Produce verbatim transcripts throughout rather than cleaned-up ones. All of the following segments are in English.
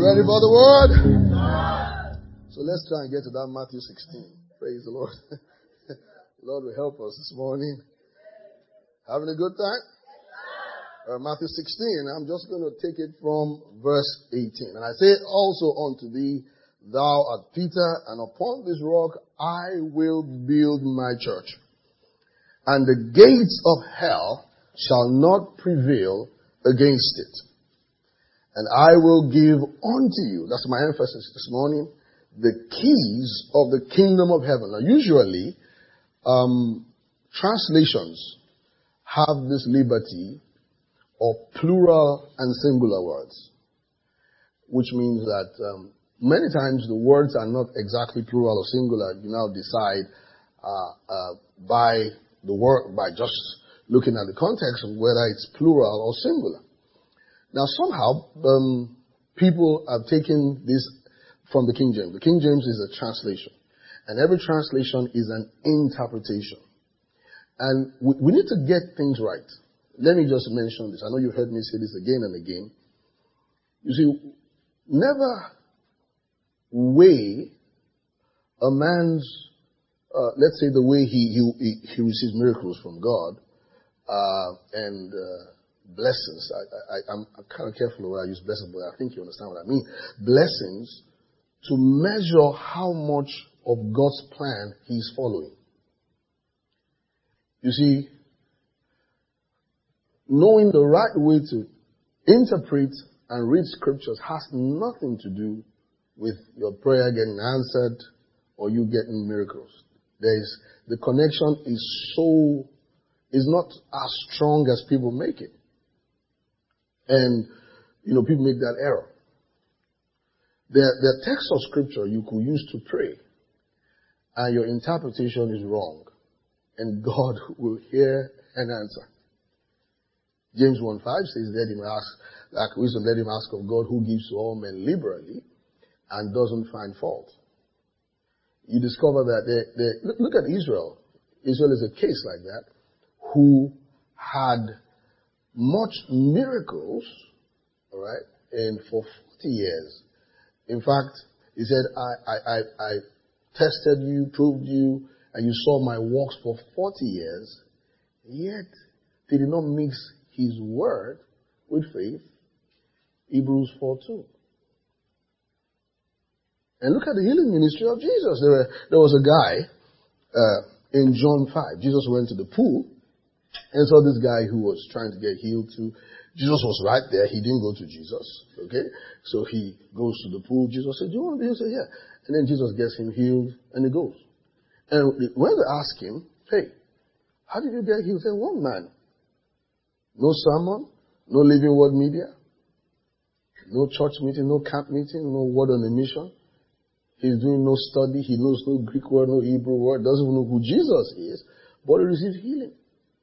Ready for the word? So let's try and get to that Matthew sixteen. Praise the Lord. Lord will help us this morning. Having a good time? Uh, Matthew sixteen, I'm just going to take it from verse eighteen. And I say also unto thee, thou art Peter, and upon this rock I will build my church. And the gates of hell shall not prevail against it. And I will give unto you, that's my emphasis this morning, the keys of the kingdom of heaven. Now usually, um, translations have this liberty of plural and singular words, which means that um, many times the words are not exactly plural or singular. You now decide uh, uh, by the word, by just looking at the context of whether it's plural or singular. Now somehow um, people have taken this from the King James. The King James is a translation, and every translation is an interpretation. And we, we need to get things right. Let me just mention this. I know you've heard me say this again and again. You see, never weigh a man's, uh, let's say the way he, he, he receives miracles from God, uh, and, uh, blessings. I, I, I'm, I'm kind of careful when I use blessings, but I think you understand what I mean. Blessings to measure how much of God's plan he's following. You see, knowing the right way to interpret and read scriptures has nothing to do with your prayer getting answered or you getting miracles. There is, the connection is so, is not as strong as people make it. And, you know, people make that error. There, there are texts of scripture you could use to pray, and your interpretation is wrong, and God will hear and answer. James one five says, let him ask, like wisdom, let him ask of God who gives to all men liberally and doesn't find fault. You discover that they, they, look, look at Israel. Israel is a case like that, who had much miracles, all right, and for forty years. In fact, he said, I, I, I, I tested you, proved you, and you saw my works for forty years, yet they did not mix his word with faith. Hebrews four two. And look at the healing ministry of Jesus. There, were, there was a guy uh, in John five. Jesus went to the pool and saw this guy who was trying to get healed too. Jesus was right there. He didn't go to Jesus. Okay? So he goes to the pool. Jesus said, do you want to be healed? He said, yeah. And then Jesus gets him healed and he goes. And when they ask him, hey, how did you get healed? He said, one man. No sermon, no living word media, no church meeting, no camp meeting, no word on a mission. He's doing no study. He knows no Greek word, no Hebrew word, doesn't even know who Jesus is, but he received healing.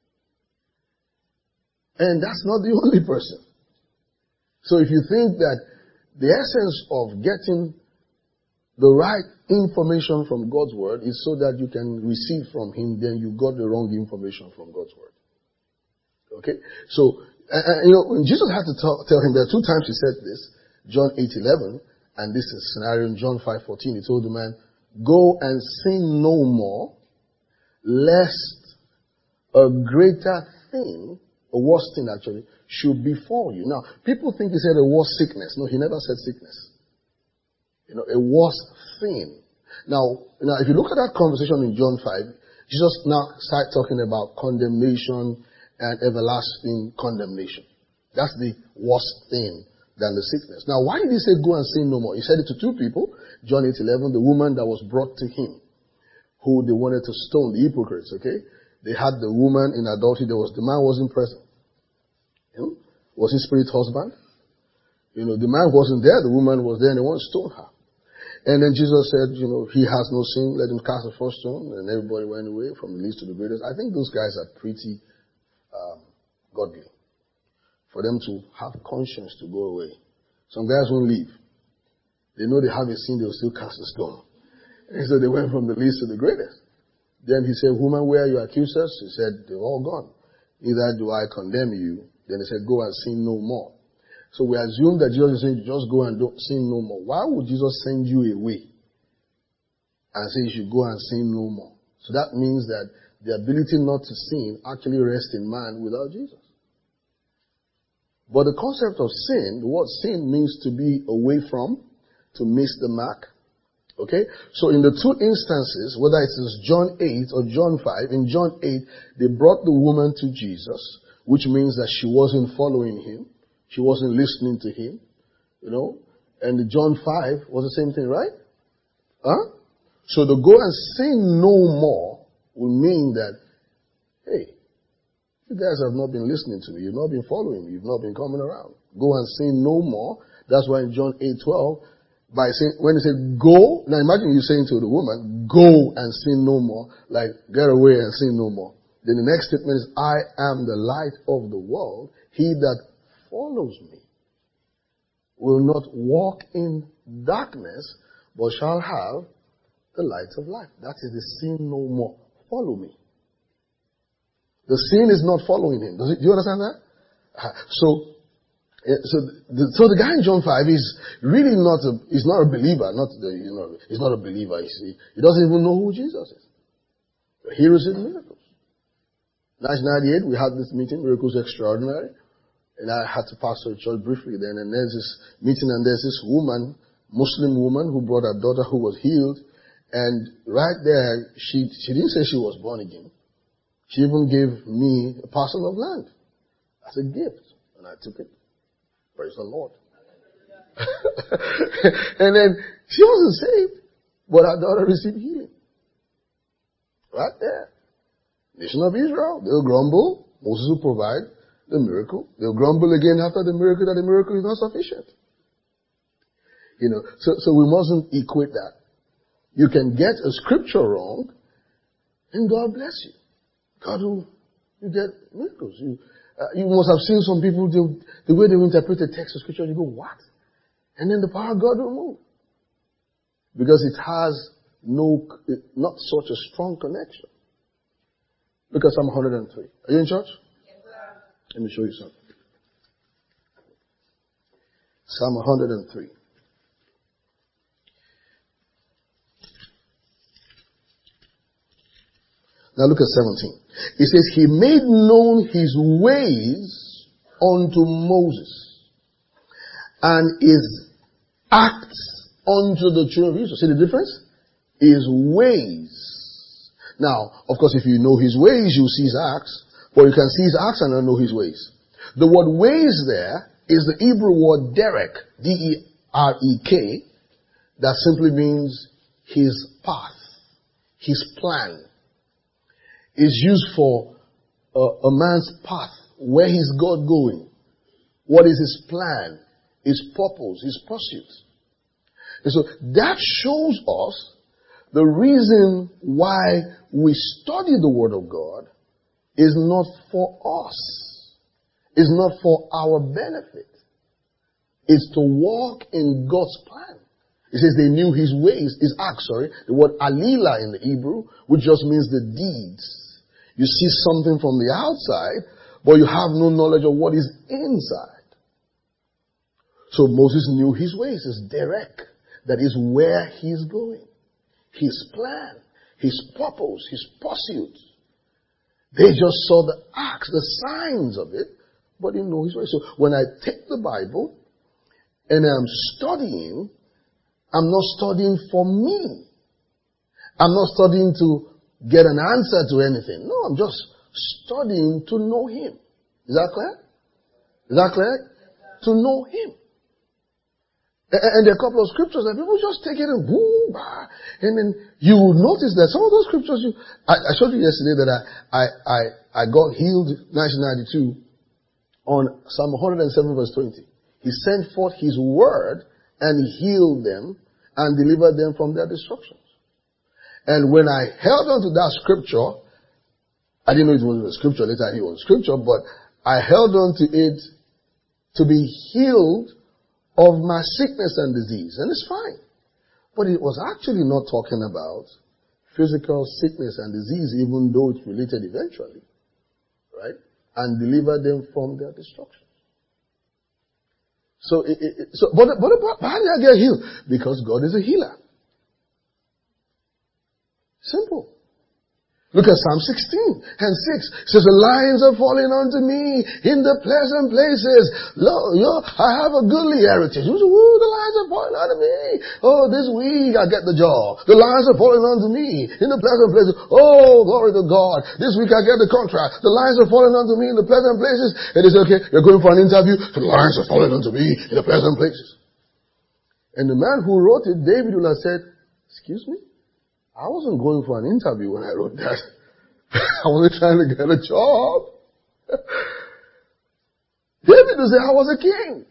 And that's not the only person. So if you think that the essence of getting the right information from God's word is so that you can receive from him, then you got the wrong information from God's word. Okay? So, uh, you know, when Jesus had to tell, tell him, there are two times he said this, John eight eleven, and this is a scenario in John five fourteen. He told the man, go and sin no more, lest a greater thing, a worse thing actually, should befall you. Now, people think he said a worse sickness. No, he never said sickness. You know, a worse thing. Now, now, if you look at that conversation in John five, Jesus now started talking about condemnation and everlasting condemnation. That's the worst thing than the sickness. Now, why did he say go and sin no more? He said it to two people. John eight eleven, the woman that was brought to him, who they wanted to stone, the hypocrites, okay? They had the woman in adultery. There was, the man wasn't present. You know, was his spirit husband? You know, the man wasn't there. The woman was there and they wanted to stone her. And then Jesus said, you know, he has no sin. Let him cast the first stone. And everybody went away from the least to the greatest. I think those guys are pretty um, godly for them to have conscience to go away. Some guys won't leave. They know they have a sin. They'll still cast a stone. And so they went from the least to the greatest. Then he said, woman, where are your accusers? He said, they're all gone. Neither do I condemn you. Then he said, go and sin no more. So we assume that Jesus is saying, just go and don't sin no more. Why would Jesus send you away and say you should go and sin no more? So that means that the ability not to sin actually rests in man without Jesus. But the concept of sin, the word sin means to be away from, to miss the mark. Okay? So in the two instances, whether it is John eight or John five, in John eight, they brought the woman to Jesus, which means that she wasn't following him. She wasn't listening to him. You know? And the John five was the same thing, right? Huh? So the go and sin no more will mean that, hey, you guys have not been listening to me. You've not been following me. You've not been coming around. Go and sin no more. That's why in John eight twelve, by saying, when he said go, now imagine you saying to the woman, go and sin no more, like get away and sin no more. Then the next statement is, I am the light of the world. He that follows me will not walk in darkness, but shall have the light of life. That is the sin no more. Follow me. The sin is not following him. Does it, do you understand that? Uh, so, uh, so the, so the guy in John five is really not a, he's not a believer, not the, you know, he's not a believer, you see. He doesn't even know who Jesus is. But he received miracles. nineteen ninety-eight, we had this meeting, Miracles Extraordinary, and I had to pastor a church briefly then, and there's this meeting, and there's this woman, Muslim woman, who brought her daughter who was healed, and right there, she, she didn't say she was born again. She even gave me a parcel of land as a gift. And I took it. Praise the Lord. And then she wasn't saved, but her daughter received healing. Right there. Nation of Israel. They'll grumble. Moses will provide the miracle. They'll grumble again after the miracle that the miracle is not sufficient. You know, so, so we mustn't equate that. You can get a scripture wrong and God bless you. God will, you get miracles. You, uh, you must have seen some people, the, the way they interpret the text of scripture, you go, what? And then the power of God will move. Because it has no, not such a strong connection. Look at Psalm one hundred three. Are you in church? Yes, sir. Let me show you something. Psalm one hundred three. Now look at seventeen. It says, he made known his ways unto Moses, and his acts unto the children of Israel. See the difference? His ways. Now, of course, if you know his ways, you see his acts, but you can see his acts and not know his ways. The word ways there is the Hebrew word derek, D E R E K, that simply means his path, his plan. Is used for uh, a man's path. Where is God going? What is his plan? His purpose? His pursuit? And so that shows us the reason why we study the Word of God is not for us. Is not for our benefit. It's to walk in God's plan. It says they knew his ways, his acts, sorry. The word alila in the Hebrew, which just means the deeds. You see something from the outside, but you have no knowledge of what is inside. So Moses knew his ways. It's direct. That is where he's going. His plan, his purpose, his pursuit. They just saw the acts, the signs of it, but didn't know his way. So when I take the Bible and I'm studying, I'm not studying for me. I'm not studying to get an answer to anything. No, I'm just studying to know him. Is that clear? Is that clear? To know him. And there are a couple of scriptures that people just take it and boom, bah, and then you will notice that some of those scriptures you, I, I showed you yesterday that I, I, I, I got healed nineteen ninety-two on Psalm one hundred seven verse twenty. He sent forth his word and he healed them and delivered them from their destructions. And when I held on to that scripture, I didn't know it was a scripture, later I knew it was scripture, but I held on to it to be healed of my sickness and disease. And it's fine. But it was actually not talking about physical sickness and disease, even though it's related eventually. Right? And deliver them from their destruction. So, it, it, so but, but, but how did I get healed? Because God is a healer. Simple. Look at Psalm sixteen and six. It says, the lions are falling unto me in the pleasant places. Lo, yo, I have a goodly heritage. Woo, the lions are falling unto me. Oh, this week I get the job. The lions are falling unto me in the pleasant places. Oh, glory to God. This week I get the contract. The lions are falling unto me in the pleasant places. And they say, okay, you're going for an interview. The lions are falling unto me in the pleasant places. And the man who wrote it, David, would have said, excuse me? I wasn't going for an interview when I wrote that. I wasn't trying to get a job. David would say, I was a king.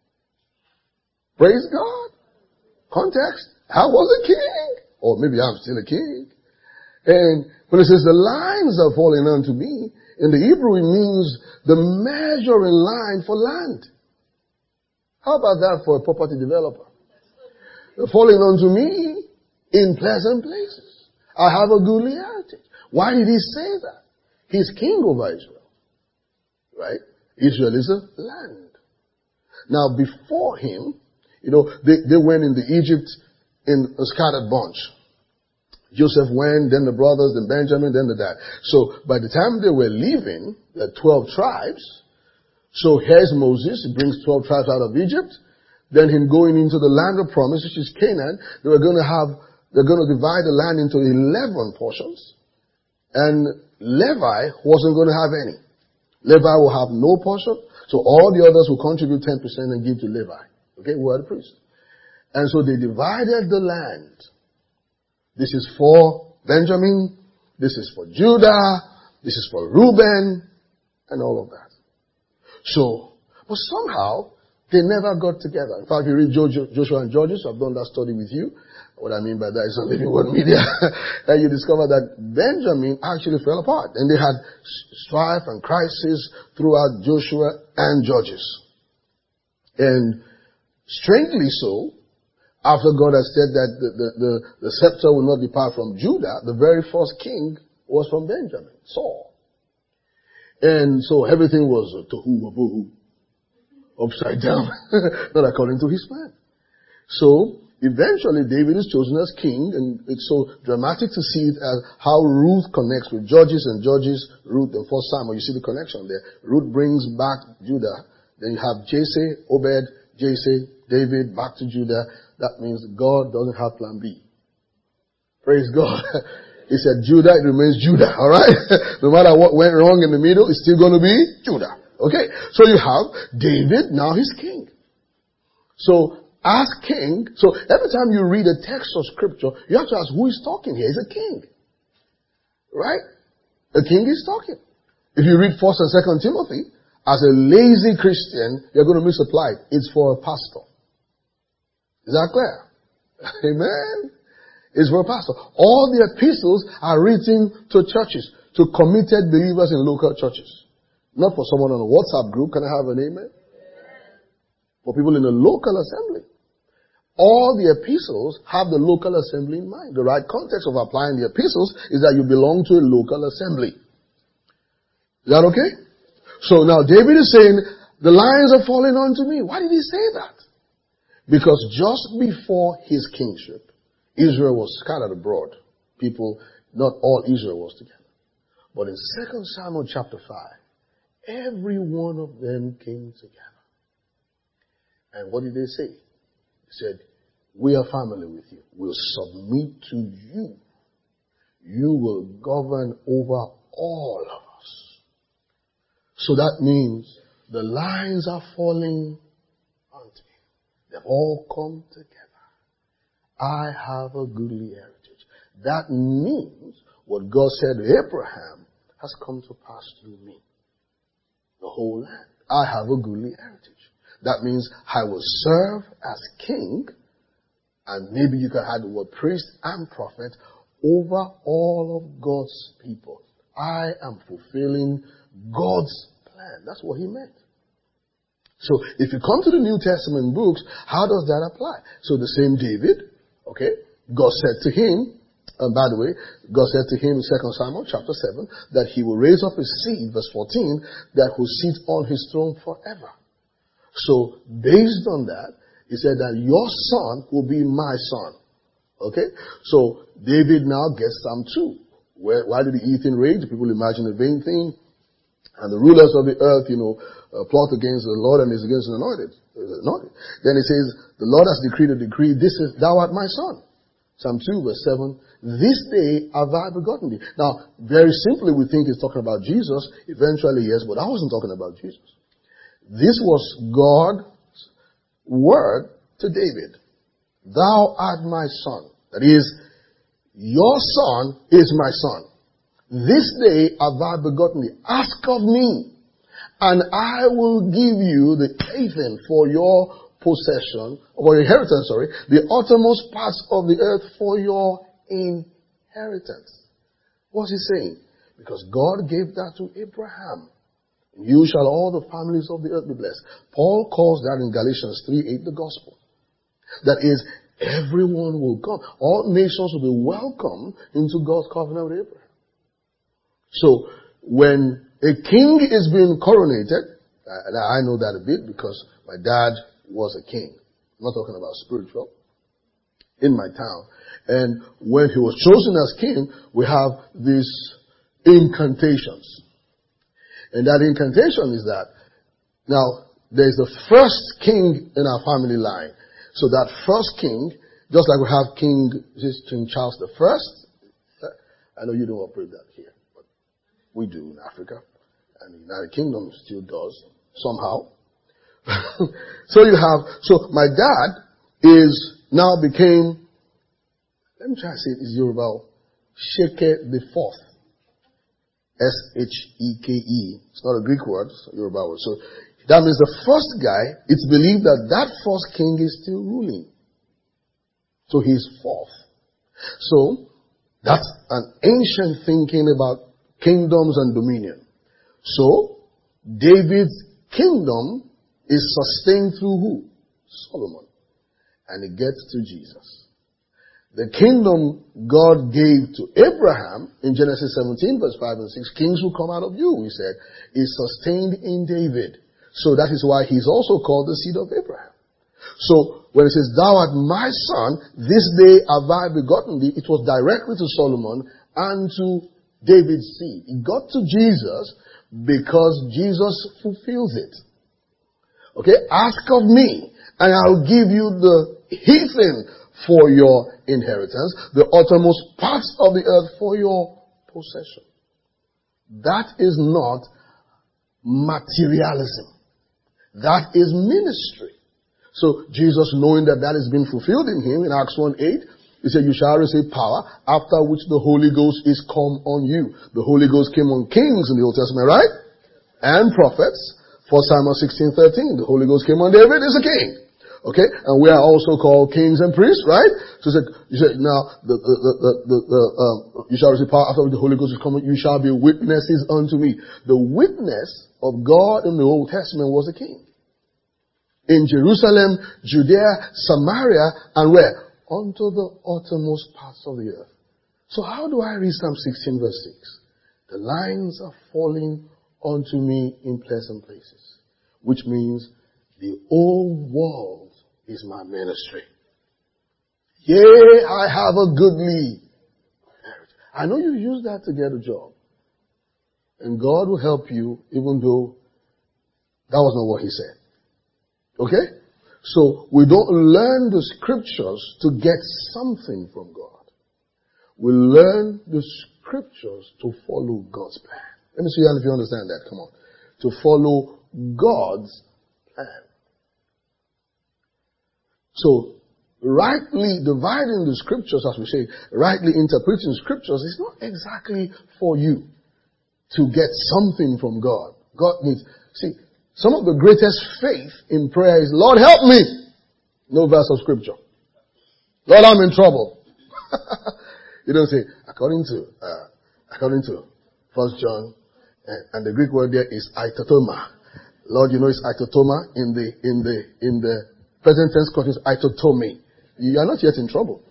Praise God. Context. I was a king. Or maybe I'm still a king. And when it says the lines are falling unto me, in the Hebrew it means the measuring line for land. How about that for a property developer? They're falling unto me in pleasant places. I have a goodly heritage. Why did he say that? He's king over Israel. Right? Israel is a land. Now before him, you know, they, they went into Egypt in a scattered bunch. Joseph went, then the brothers, then Benjamin, then the dad. So by the time they were leaving, the twelve tribes, so here's Moses, he brings twelve tribes out of Egypt. Then him going into the land of promise, which is Canaan. They were going to have They're going to divide the land into eleven portions. And Levi wasn't going to have any. Levi will have no portion. So all the others will contribute ten percent and give to Levi. Okay, who are the priests. And so they divided the land. This is for Benjamin. This is for Judah. This is for Reuben. And all of that. So, but somehow, they never got together. In fact, if you read Joshua and Judges, I've done that study with you. What I mean by that is on Living Word Media. And you discover that Benjamin actually fell apart. And they had strife and crisis throughout Joshua and Judges. And strangely so, after God had said that the, the, the, the scepter will not depart from Judah, the very first king was from Benjamin, Saul. And so everything was tohu wabohu, upside down, not according to his plan. So, eventually, David is chosen as king, and it's so dramatic to see it as how Ruth connects with Judges and Judges, Ruth, and First Samuel. You see the connection there. Ruth brings back Judah. Then you have Jesse, Obed, Jesse, David, back to Judah. That means God doesn't have plan B. Praise God. He said Judah, it remains Judah, alright? No matter what went wrong in the middle, it's still going to be Judah. Okay? So you have David, now he's king. So, as king, so every time you read a text of scripture, you have to ask who is talking here. He's a king. Right? A king is talking. If you read First and Second Timothy, as a lazy Christian, you're going to misapply it. It's for a pastor. Is that clear? Amen. It's for a pastor. All the epistles are written to churches, to committed believers in local churches. Not for someone on a WhatsApp group. Can I have an amen? For people in a local assembly. All the epistles have the local assembly in mind. The right context of applying the epistles is that you belong to a local assembly. Is that okay? So now David is saying, the lions are falling onto me. Why did he say that? Because just before his kingship, Israel was scattered abroad. People, not all Israel was together. But in Second Samuel chapter five, every one of them came together. And what did they say? They said, we are family with you. We'll submit to you. You will govern over all of us. So that means the lines are falling onto me. They've all come together. I have a goodly heritage. That means what God said to Abraham has come to pass through me. The whole land. I have a goodly heritage. That means I will serve as king, and maybe you can add the word priest and prophet, over all of God's people. I am fulfilling God's plan. That's what he meant. So if you come to the New Testament books, how does that apply? So the same David, okay, God said to him, and by the way, God said to him in Second Samuel chapter seven, that he will raise up his seed, verse fourteen, that will sit on his throne forever. So based on that, he said that your son will be my son. Okay? So David now gets Psalm two. Where, why did the heathen rage? People imagine a vain thing. And the rulers of the earth, you know, uh, plot against the Lord and is against the anointed. Uh, anointed. Then it says, the Lord has decreed a decree. This is, thou art my son. Psalm two verse seven. This day have I begotten thee. Now, very simply we think it's talking about Jesus. Eventually, yes, but I wasn't talking about Jesus. This was God's word to David. Thou art my son. That is, your son is my son. This day have I begotten thee. Ask of me, and I will give you the heathen for your possession, or your inheritance, sorry, the uttermost parts of the earth for your inheritance. What's he saying? Because God gave that to Abraham. You shall all the families of the earth be blessed. Paul calls that in Galatians three eight the gospel. That is, everyone will come. All nations will be welcome into God's covenant with Abraham. So, when a king is being coronated, and I know that a bit because my dad was a king. I'm not talking about spiritual. In my town. And when he was chosen as king, we have these incantations. And that incantation is that, now, there's the first king in our family line. So that first king, just like we have King, this King Charles the First. I know you don't operate that here, but we do in Africa. And the United Kingdom still does, somehow. So you have, so my dad is, now became, let me try to say it, is Yoruba, Sheke the Fourth. S H E K E. It's not a Greek word, it's a Yoruba word. So that means the first guy, it's believed that that first king is still ruling. So he's fourth. So that's an ancient thinking about kingdoms and dominion. So David's kingdom is sustained through who? Solomon. And it gets to Jesus. The kingdom God gave to Abraham in Genesis seventeen verse five and six, kings will come out of you, he said, is sustained in David. So that is why he's also called the seed of Abraham. So when it says, thou art my son, this day have I begotten thee, it was directly to Solomon and to David's seed. It got to Jesus because Jesus fulfills it. Okay, ask of me and I'll give you the heathen for your inheritance, the uttermost parts of the earth for your possession. That is not materialism. That is ministry. So Jesus, knowing that that has been fulfilled in him in Acts one eight, he said, you shall receive power, after which the Holy Ghost is come on you. The Holy Ghost came on kings in the Old Testament, right? And prophets. First Samuel sixteen thirteen, the Holy Ghost came on David, is a king. Okay, and we are also called kings and priests, right? So you said, you said now the the the the, the, the um, you shall receive power after the Holy Ghost is coming. You shall be witnesses unto me. The witness of God in the Old Testament was a king in Jerusalem, Judea, Samaria, and where? Unto the uttermost parts of the earth. So how do I read Psalm sixteen verse six? The lines are falling unto me in pleasant places, which means the whole world is my ministry. Yea, I have a goodly marriage. I know you use that to get a job. And God will help you even though that was not what he said. Okay? So we don't learn the scriptures to get something from God. We learn the scriptures to follow God's plan. Let me see if you understand that. Come on. To follow God's plan. So, rightly dividing the scriptures, as we say, rightly interpreting scriptures is not exactly for you to get something from God. God needs, see, some of the greatest faith in prayer is, Lord help me. No verse of scripture. Lord, I'm in trouble. You don't say, according to, uh, according to First John, uh, and the Greek word there is aitotoma. Lord, you know it's aitotoma in the, in the, in the, present tense context, aitotome. You are not yet in trouble.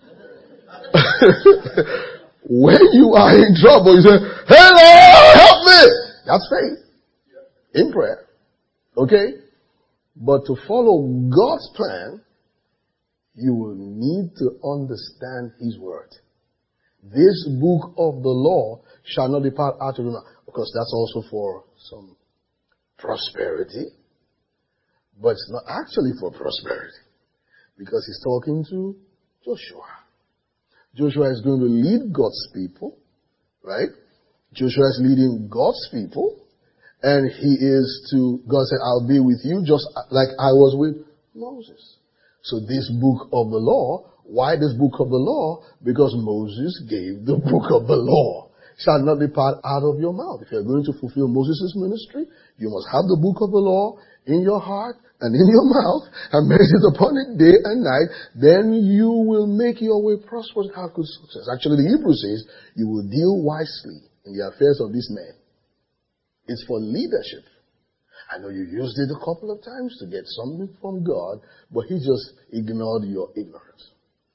When you are in trouble, you say, hey Lord, help me! That's faith. In prayer. Okay? But to follow God's plan, you will need to understand His word. This book of the law shall not depart out of your mouth. Of course, that's also for some prosperity. But it's not actually for prosperity. Because he's talking to Joshua. Joshua is going to lead God's people. Right? Joshua is leading God's people. And he is to, God said, I'll be with you just like I was with Moses. So this book of the law, why this book of the law? Because Moses gave the book of the law. Shall not depart out of your mouth. If you're going to fulfill Moses' ministry, you must have the book of the law in your heart and in your mouth and meditate upon it day and night. Then you will make your way prosperous and have good success. Actually, the Hebrew says you will deal wisely in the affairs of this man. It's for leadership. I know you used it a couple of times to get something from God, but he just ignored your ignorance.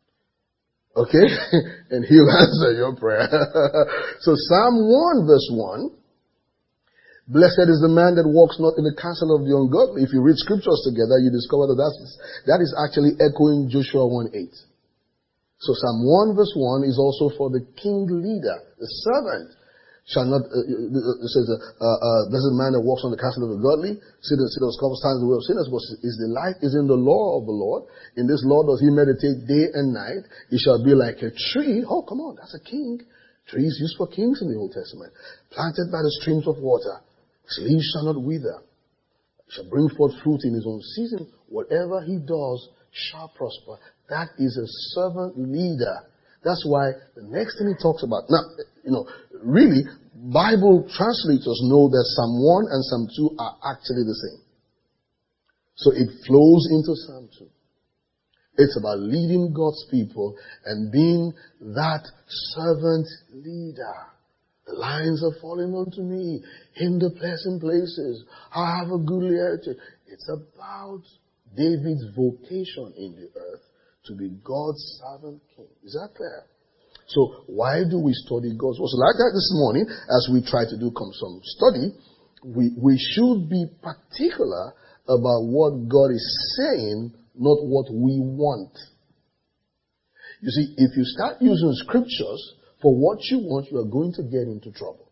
Okay? And he'll answer your prayer. So Psalm one verse one, blessed is the man that walks not in the counsel of the ungodly. If you read scriptures together, you discover that that's, that is actually echoing Joshua one eight. So Psalm one verse one is also for the king leader, the servant. Shall not, uh, it says, uh, uh, blessed man that walks on the counsel of the godly, sit in the comforts times the way of sinners, but his delight is in the law of the Lord. In this law does he meditate day and night. He shall be like a tree. Oh, come on, that's a king. Trees used for kings in the Old Testament. Planted by the streams of water. His leaves shall not wither. He shall bring forth fruit in his own season. Whatever he does shall prosper. That is a servant leader. That's why the next thing he talks about, now, you know, really, Bible translators know that Psalm one and Psalm two are actually the same. So it flows into Psalm two. It's about leading God's people and being that servant leader. The lines are falling onto me in the pleasant places. I have a goodly heritage. It's about David's vocation in the earth to be God's servant king. Is that clear? So why do we study God's word? So like that this morning, as we try to do some study, we, we should be particular about what God is saying, not what we want. You see, if you start using scriptures for what you want, you are going to get into trouble.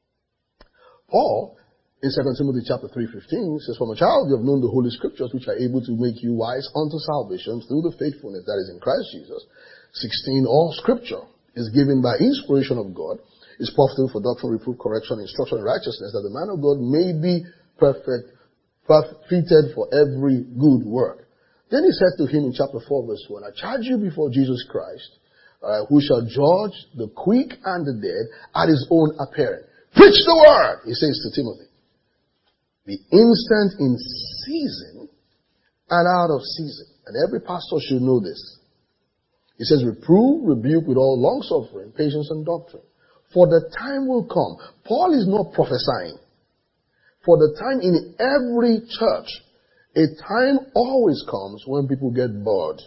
Paul, in Second Timothy chapter three fifteen, says, from a child you have known the holy scriptures, which are able to make you wise unto salvation through the faithfulness that is in Christ Jesus. sixteen, all scripture is given by inspiration of God, is profitable for doctrine, reproof, correction, instruction, and righteousness, that the man of God may be perfect, fitted for every good work. Then he said to him in chapter four verse one, I charge you before Jesus Christ, uh, who shall judge the quick and the dead at his own appearing. Preach the word, he says to Timothy. Be instant in season and out of season. And every pastor should know this. He says, reprove, rebuke with all long suffering, patience and doctrine. For the time will come. Paul is not prophesying. For the time in every church, a time always comes when people get bored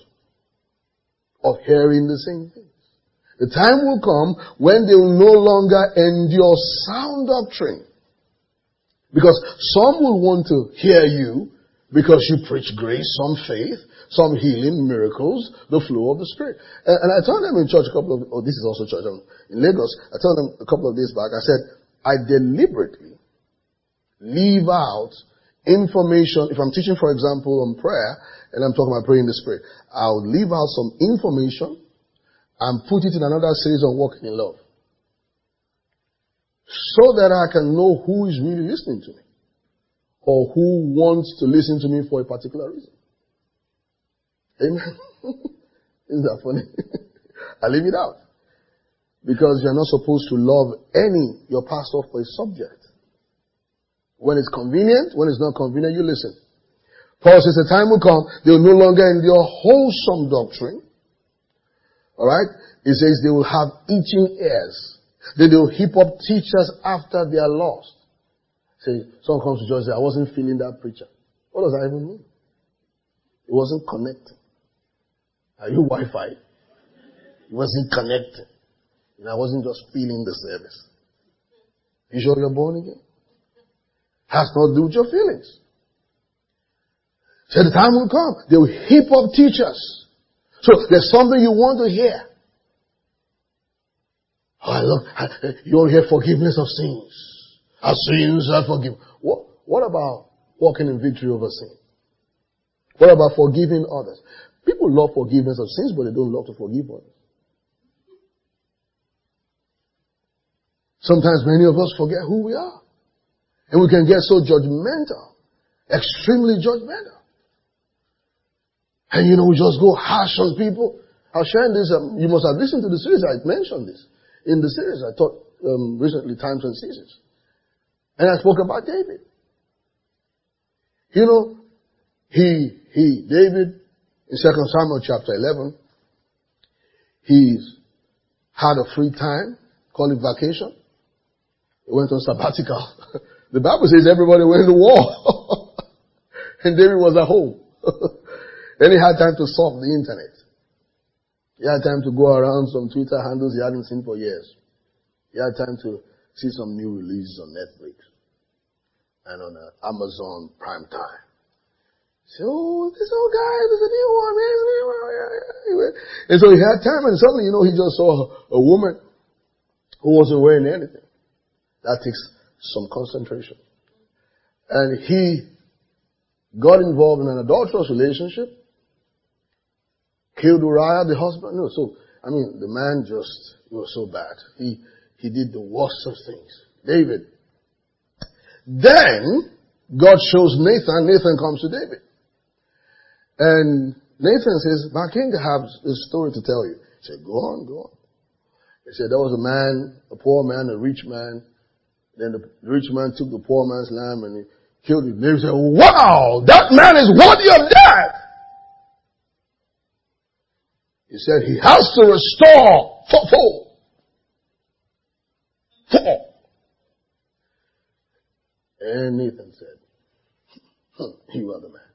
of hearing the same things. The time will come when they will no longer endure sound doctrine. Because some will want to hear you because you preach grace, some faith, some healing, miracles, the flow of the Spirit. And, and I told them in church a couple of, oh, this is also church um, in Lagos. I told them a couple of days back, I said, I deliberately leave out information. If I'm teaching, for example, on prayer, and I'm talking about praying in the Spirit, I'll leave out some information and put it in another series on walking in love. So that I can know who is really listening to me. Or who wants to listen to me for a particular reason. Amen. Isn't that funny? I leave it out. Because you're not supposed to love any, your pastor for a subject. When it's convenient, when it's not convenient, you listen. Paul says the time will come, they will no longer endure wholesome doctrine. Alright? It says they will have itching ears. Then they will heap up teachers after they are lost. Say, someone comes to church and says, I wasn't feeling that preacher. What does that even mean? It wasn't connecting. Are you Wi-Fi? It wasn't connecting. And I wasn't just feeling the service. You sure you're born again? Has not to do with your feelings. Said the time will come. They will heap up teachers. So there's something you want to hear. Oh, I love, you want to hear forgiveness of sins. Our sins are forgiven. What, what about walking in victory over sin? What about forgiving others? People love forgiveness of sins, but they don't love to forgive others. Sometimes many of us forget who we are. And we can get so judgmental. Extremely judgmental. And you know, we just go harsh on people. I was sharing this, um, you must have listened to the series, I mentioned this. In the series, I taught um, recently, Times and Seasons. And I spoke about David. You know, he, he, David, in Second Samuel chapter eleven, he's had a free time, call it vacation. He went on sabbatical. The Bible says everybody went to war. And David was at home. Then he had time to surf the internet. He had time to go around some Twitter handles he hadn't seen for years. He had time to see some new releases on Netflix and on uh, Amazon Prime Time. So, oh, this old guy, there's a new one, man. There's a new one. And so he had time, and suddenly, you know, he just saw a, a woman who wasn't wearing anything. That takes some concentration. And he got involved in an adulterous relationship. Killed Uriah, the husband. No, so, I mean, the man just, it was so bad. He, he did the worst of things. David. Then, God shows Nathan. Nathan comes to David. And Nathan says, my king, I have a story to tell you. He said, go on, go on. He said, there was a man, a poor man, a rich man. Then the rich man took the poor man's lamb and he killed it. David said, wow, that man is worthy of death. He said he has to restore fourfold. Four. And Nathan said, hmm, you are the man.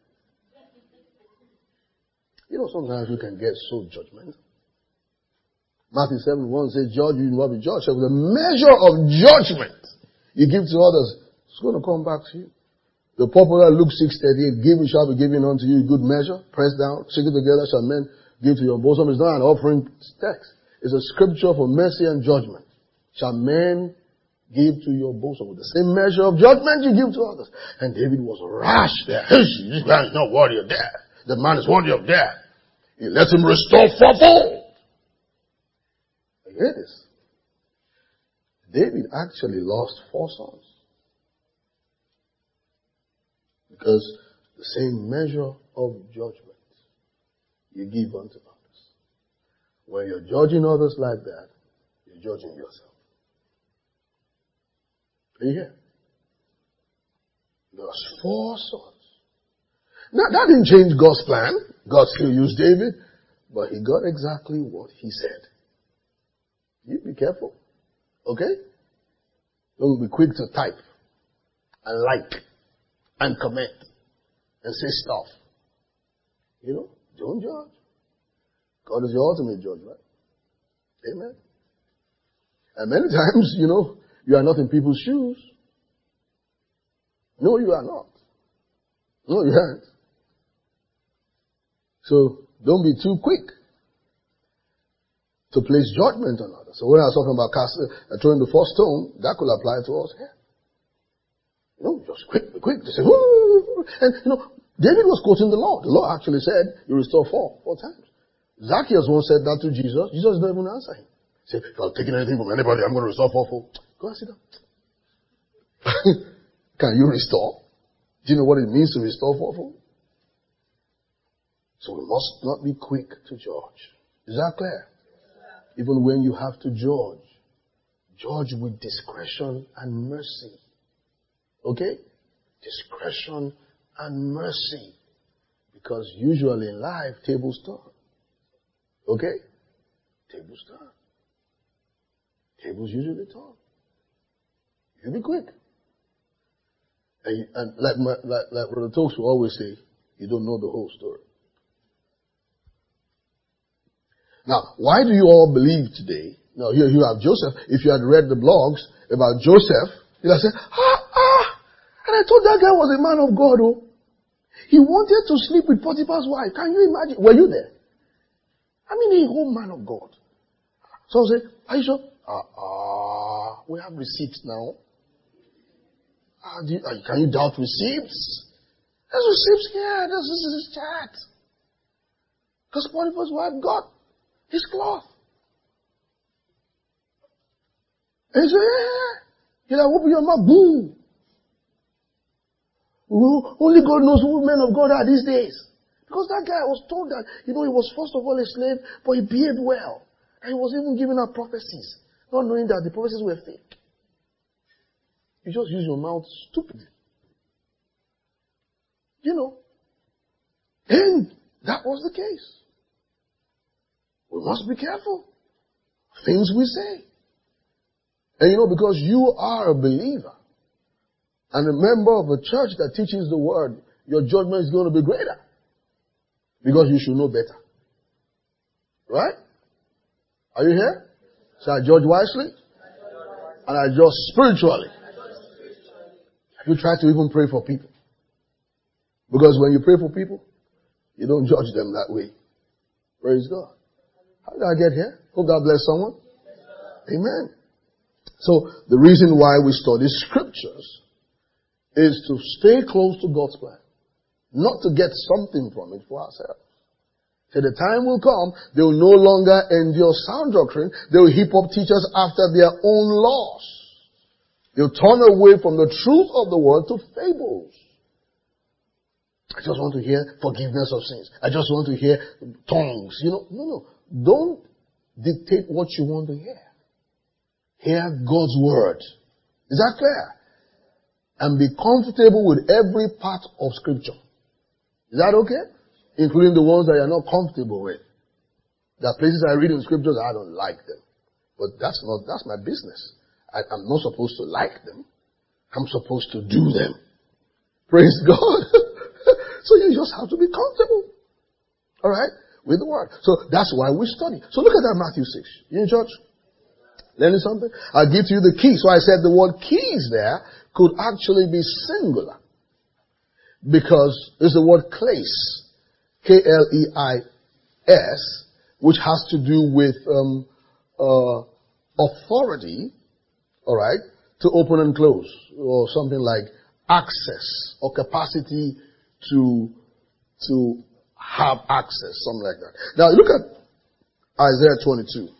You know, sometimes we can get so judgmental. Matthew seven one says, judge, you will not be judged. So the measure of judgment you give to others, it's going to come back to you. The popular Luke six thirty-eight, give and shall be given unto you, good measure, pressed down, shaken together, shall men give to your bosom. It's not an offering text. It's a scripture for mercy and judgment. Shall men give to your bosom with the same measure of judgment you give to others. And David was rash there. This man is not worthy of death. The man is worthy of death. He let him restore fourfold. Hear this. David actually lost four sons. Because the same measure of judgment you give unto others. When you're judging others like that, you're judging yourself. Are you here? There's four sons. Now, that didn't change God's plan. God still used David, but he got exactly what he said. You be careful. Okay? Don't be quick to type and like and comment and say stuff. You know, don't judge. God is your ultimate judge, right? Amen. And many times, you know, you are not in people's shoes. No, you are not. No, you aren't. So, don't be too quick to place judgment on others. So when I was talking about casting, uh, throwing the first stone, that could apply to us here. You know, just quick, quick to say, whoo! And you know, David was quoting the law. The law actually said, you restore four, four times. Zacchaeus once said that to Jesus. Jesus didn't even answer him. He said, if I'm taking anything from anybody, I'm going to restore fourfold. Go and sit down. Can you restore? Do you know what it means to restore fourfold? So we must not be quick to judge. Is that clear? Even when you have to judge, judge with discretion and mercy. Okay? Discretion and mercy. Because usually in life, tables turn. Okay? Tables turn. Tables usually turn. You be quick. And, and like, my, like, like Brother Tokes will always say, you don't know the whole story. Now, why do you all believe today? Now, here you have Joseph. If you had read the blogs about Joseph, you'd have said, ah, ah, and I thought that guy was a man of God, oh. He wanted to sleep with Potiphar's wife. Can you imagine? Were you there? I mean, a whole man of God. So I say, are you sure? Ah, uh, uh, we have receipts now. Uh, do you, uh, can you doubt receipts? There's receipts here. This is his chat. Because Potiphar's wife got his cloth. And he said, yeah. He like, open your mouth, boom. Well, only God knows who men of God are these days. Because that guy was told that, you know, he was first of all a slave, but he behaved well. And he was even giving out prophecies, not knowing that the prophecies were fake. You just use your mouth stupidly. You know. And that was the case. We must be careful. Things we say. And you know, because you are a believer and a member of a church that teaches the word, your judgment is going to be greater. Because you should know better. Right? Are you here? So I judge wisely and I judge spiritually. Have you tried to even pray for people? Because when you pray for people, you don't judge them that way. Praise God. How did I get here? Hope God bless someone. Amen. So the reason why we study scriptures is to stay close to God's plan. Not to get something from it for ourselves. So the time will come, they will no longer endure sound doctrine. They will heap up teachers after their own laws. They'll turn away from the truth of the word to fables. I just want to hear forgiveness of sins. I just want to hear tongues. You know, no, no. Don't dictate what you want to hear. Hear God's word. Is that clear? And be comfortable with every part of scripture. Is that okay? Including the ones that you're not comfortable with. There are places I read in scriptures, I don't like them. But that's not, that's my business. I, I'm not supposed to like them. I'm supposed to do them. Praise God. So you just have to be comfortable. Alright? With the word. So that's why we study. So look at that Matthew six. You in church? Learning something? I'll give to you the key. So I said the word keys there could actually be singular. Because there's the word kleis. K L E I S, which has to do with um, uh, authority, all right, to open and close, or something like access or capacity to to have access, something like that. Now look at Isaiah twenty-two,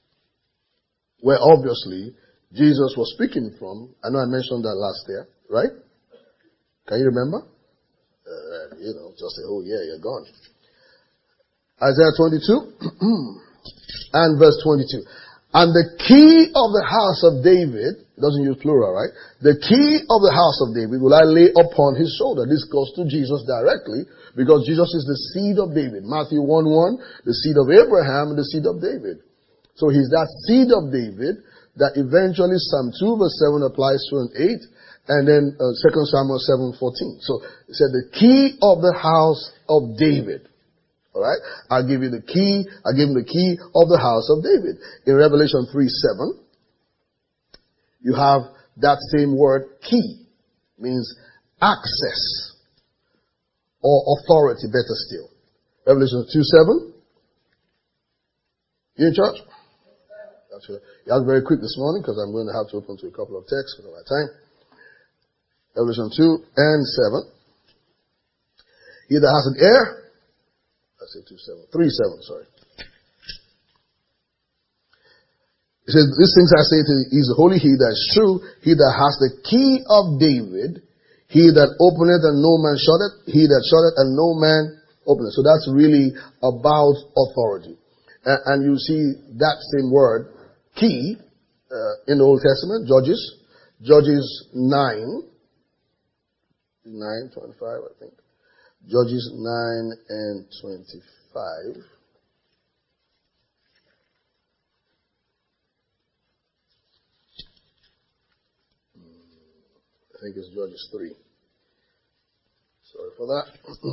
where obviously Jesus was speaking from. I know I mentioned that last year, right? Can you remember? Uh, you know, just say, oh yeah, you're gone. Isaiah twenty-two and verse twenty-two. And the key of the house of David, it doesn't use plural, right? The key of the house of David will I lay upon his shoulder. This goes to Jesus directly because Jesus is the seed of David. Matthew one one, the seed of Abraham and the seed of David. So he's that seed of David that eventually Psalm two verse seven applies to an eight. And then uh, Second Samuel seven fourteen. So it said the key of the house of David. All right, I'll give you the key. I'll give him the key of the house of David. In Revelation three seven, you have that same word key, means access or authority. Better still, Revelation two seven. You in church? That's right. You have very quick this morning because I'm going to have to open to a couple of texts for my time. Revelation two and seven. He that has an ear, I say two seven, three seven, sorry. It says, these things I say to you, he is holy, he that is true, he that has the key of David, he that openeth and no man shutteth, he that shutteth and no man openeth. So that's really about authority. And, and you see that same word, key, uh, in the Old Testament, Judges, Judges nine, nine twenty-five, I think. Judges nine and twenty-five. I think it's Judges three. Sorry for that.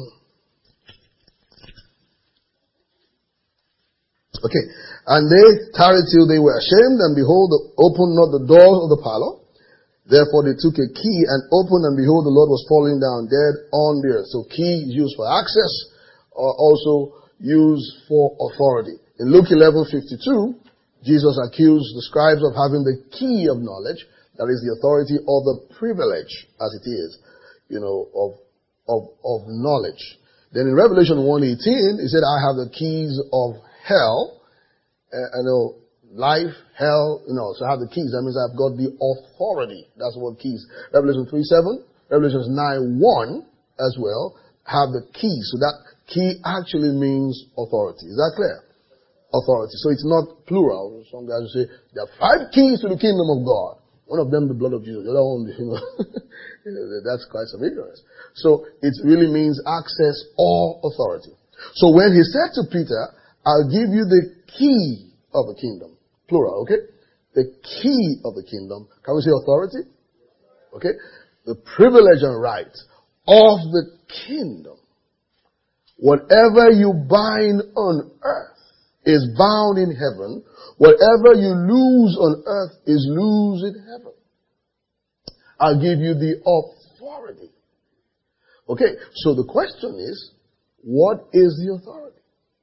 Okay. And they tarried till they were ashamed, and behold, opened not the doors of the parlor. Therefore they took a key and opened, and behold, the Lord was falling down dead on the earth. So key is used for access, or also used for authority. In Luke eleven fifty-two, Jesus accused the scribes of having the key of knowledge, that is the authority or the privilege, as it is, you know, of, of, of knowledge. Then in Revelation one eighteen, he said, I have the keys of hell, uh, I know, life, hell, you know, so I have the keys. That means I've got the authority. That's what keys. Revelation three seven, Revelation nine one as well, have the keys. So that key actually means authority. Is that clear? Authority. So it's not plural. Some guys will say, there are five keys to the kingdom of God. One of them, the blood of Jesus. The other one, you know, that's quite some ignorance. So it really means access or authority. So when he said to Peter, I'll give you the key of the kingdom. Plural, okay? The key of the kingdom. Can we say authority? Okay? The privilege and right of the kingdom. Whatever you bind on earth is bound in heaven. Whatever you lose on earth is loose in heaven. I'll give you the authority. Okay, so the question is, what is the authority?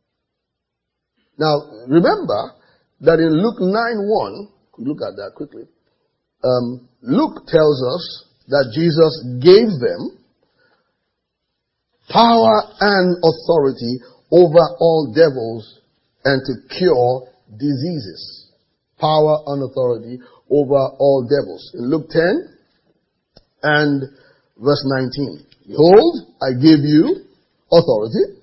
Now, remember that in Luke nine one, we look at that quickly, um, Luke tells us that Jesus gave them power and authority over all devils and to cure diseases. Power and authority over all devils. In Luke ten and verse nineteen. Behold, I give you authority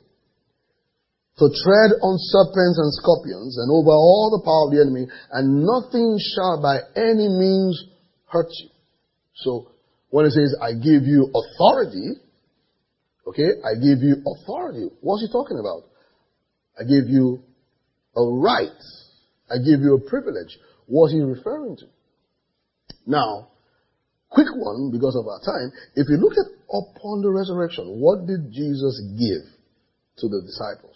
to tread on serpents and scorpions and over all the power of the enemy, and nothing shall by any means hurt you. So, when it says, I give you authority, okay, I give you authority. What's he talking about? I give you a right. I give you a privilege. What's he referring to? Now, quick one, because of our time. If you look at upon the resurrection, what did Jesus give to the disciples?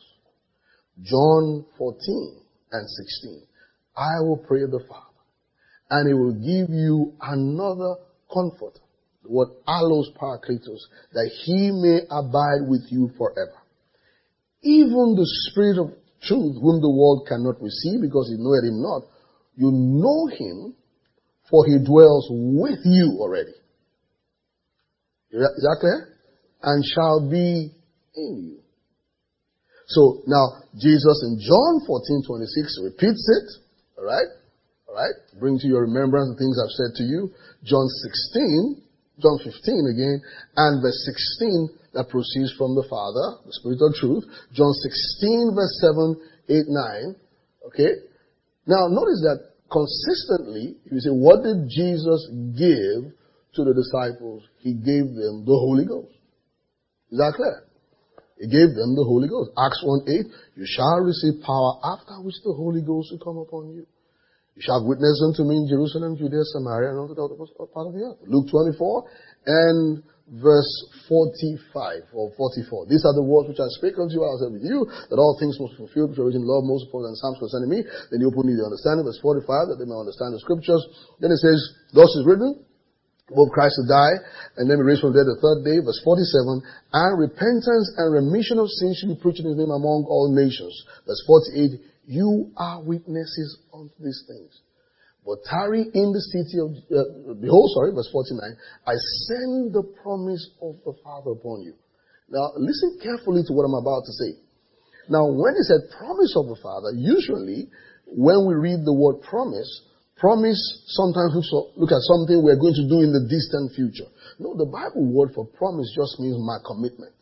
John fourteen and sixteen. I will pray the Father, and he will give you another comforter, the word allos parakletos, that he may abide with you forever. Even the Spirit of truth, whom the world cannot receive because it knoweth him not, you know him, for he dwells with you already. Is that clear? And shall be in you. So now Jesus in John fourteen twenty-six repeats it. Alright? Alright? Bring to your remembrance the things I've said to you. John sixteen, John fifteen again, and verse sixteen that proceeds from the Father, the Spirit of truth. John sixteen verse seven, eight, nine. Okay? Now notice that consistently, if you say, what did Jesus give to the disciples? He gave them the Holy Ghost. Is that clear? He gave them the Holy Ghost. Acts one eight, you shall receive power after which the Holy Ghost will come upon you. You shall witness unto me in Jerusalem, Judea, Samaria, and unto the uttermost part of the earth. Luke twenty-four and verse forty-five or forty-four. These are the words which I spake unto you, I was with you, that all things must be fulfilled, which are written in the law of Moses, prophets, and Psalms concerning me. Then you open the understanding, verse forty-five, that they may understand the scriptures. Then it says, thus is written, both Christ to die, and then be raised from the dead the third day, verse forty-seven, and repentance and remission of sins should be preached in his name among all nations. Verse forty-eight, you are witnesses unto these things. But tarry in the city of, uh, behold, sorry, verse forty-nine, I send the promise of the Father upon you. Now, listen carefully to what I'm about to say. Now, when it said promise of the Father, usually, when we read the word promise, promise sometimes looks look at something we're going to do in the distant future. No, the Bible word for promise just means my commitment.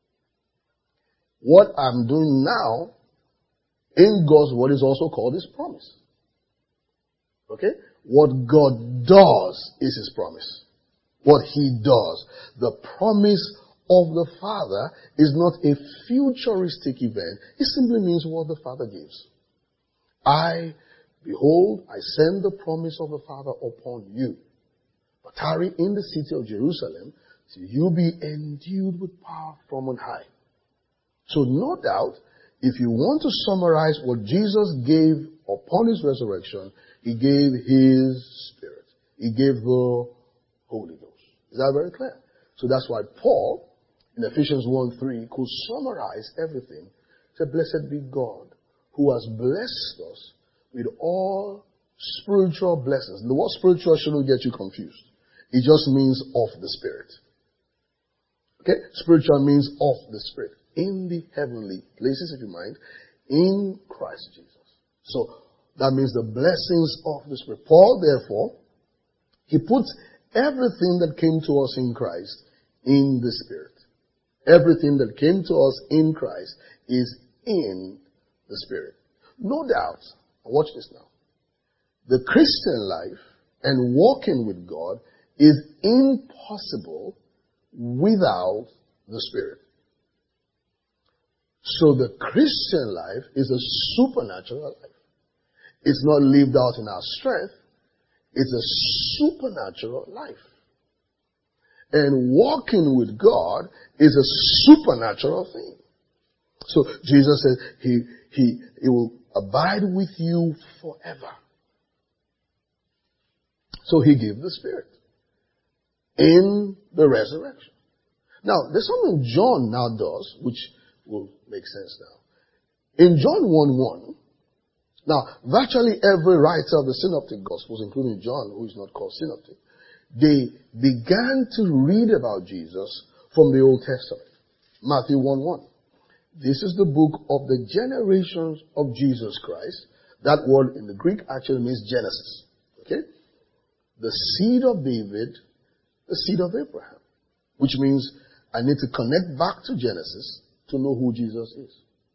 What I'm doing now in God's word is also called his promise. Okay? What God does is his promise. What he does. The promise of the Father is not a futuristic event. It simply means what the Father gives. I, behold, I send the promise of the Father upon you. But tarry in the city of Jerusalem till you be endued with power from on high. So no doubt, if you want to summarize what Jesus gave upon his resurrection, he gave his Spirit. He gave the Holy Ghost. Is that very clear? So that's why Paul, in Ephesians one three, could summarize everything. He said, blessed be God, who has blessed us with all spiritual blessings. The word spiritual shouldn't get you confused. It just means of the Spirit. Okay? Spiritual means of the Spirit. In the heavenly places, if you mind, in Christ Jesus. So, that means the blessings of the Spirit. Paul, therefore, he puts everything that came to us in Christ in the Spirit. Everything that came to us in Christ is in the Spirit. No doubt, watch this now. The Christian life and walking with God is impossible without the Spirit. So the Christian life is a supernatural life. It's not lived out in our strength. It's a supernatural life. And walking with God is a supernatural thing. So Jesus said he, he, he will abide with you forever. So he gave the Spirit in the resurrection. Now, there's something John now does, which will make sense now. In John one one, now, virtually every writer of the Synoptic Gospels, including John, who is not called Synoptic, they began to read about Jesus from the Old Testament. Matthew one one. This is the book of the generations of Jesus Christ. That word in the Greek actually means Genesis. Okay? The seed of David, the seed of Abraham. Which means I need to connect back to Genesis to know who Jesus is.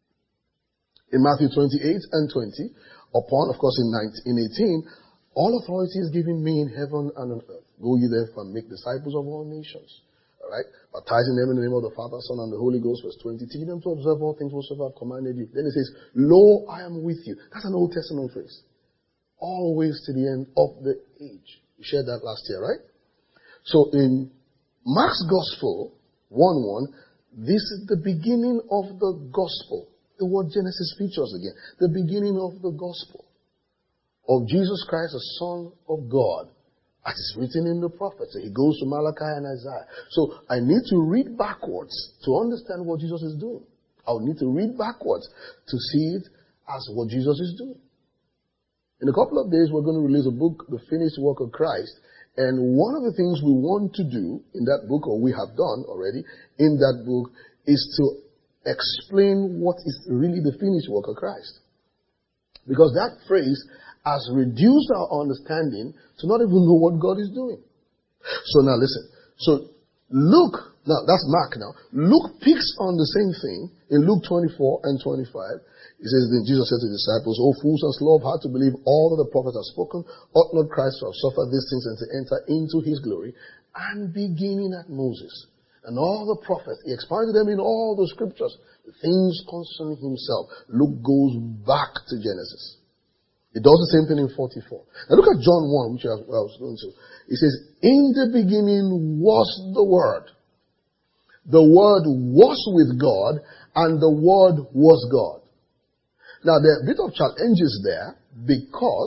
In Matthew twenty-eight and twenty, upon, of course, in nineteen, in eighteen, all authority is given me in heaven and on earth. Go ye therefore and make disciples of all nations. Alright? Baptizing them in the name of the Father, Son, and the Holy Ghost, verse twenty. Teaching them to observe all things whatsoever I've commanded you. Then it says, Lo, I am with you. That's an Old Testament phrase. Always to the end of the age. We shared that last year, right? So in Mark's Gospel, one one, this is the beginning of the Gospel. The word Genesis features again. The beginning of the gospel of Jesus Christ, the Son of God, as is written in the prophets. So he goes to Malachi and Isaiah. So I need to read backwards to understand what Jesus is doing. I need to read backwards to see it as what Jesus is doing. In a couple of days, we're going to release a book, The Finished Work of Christ. And one of the things we want to do in that book, or we have done already in that book, is to explain what is really the finished work of Christ. Because that phrase has reduced our understanding to not even know what God is doing. So now listen. So Luke, now that's Mark now. Luke picks on the same thing in Luke twenty-four and twenty-five. He says, then Jesus said to the disciples, O fools and slow of heart to believe all that the prophets have spoken, ought not Christ to have suffered these things and to enter into his glory? And beginning at Moses and all the prophets, he expounded them in all the scriptures, the things concerning himself. Luke goes back to Genesis. He does the same thing in forty-four. Now look at John one, which I was going to. He says, in the beginning was the Word. The Word was with God, and the Word was God. Now there are a bit of challenges there, because,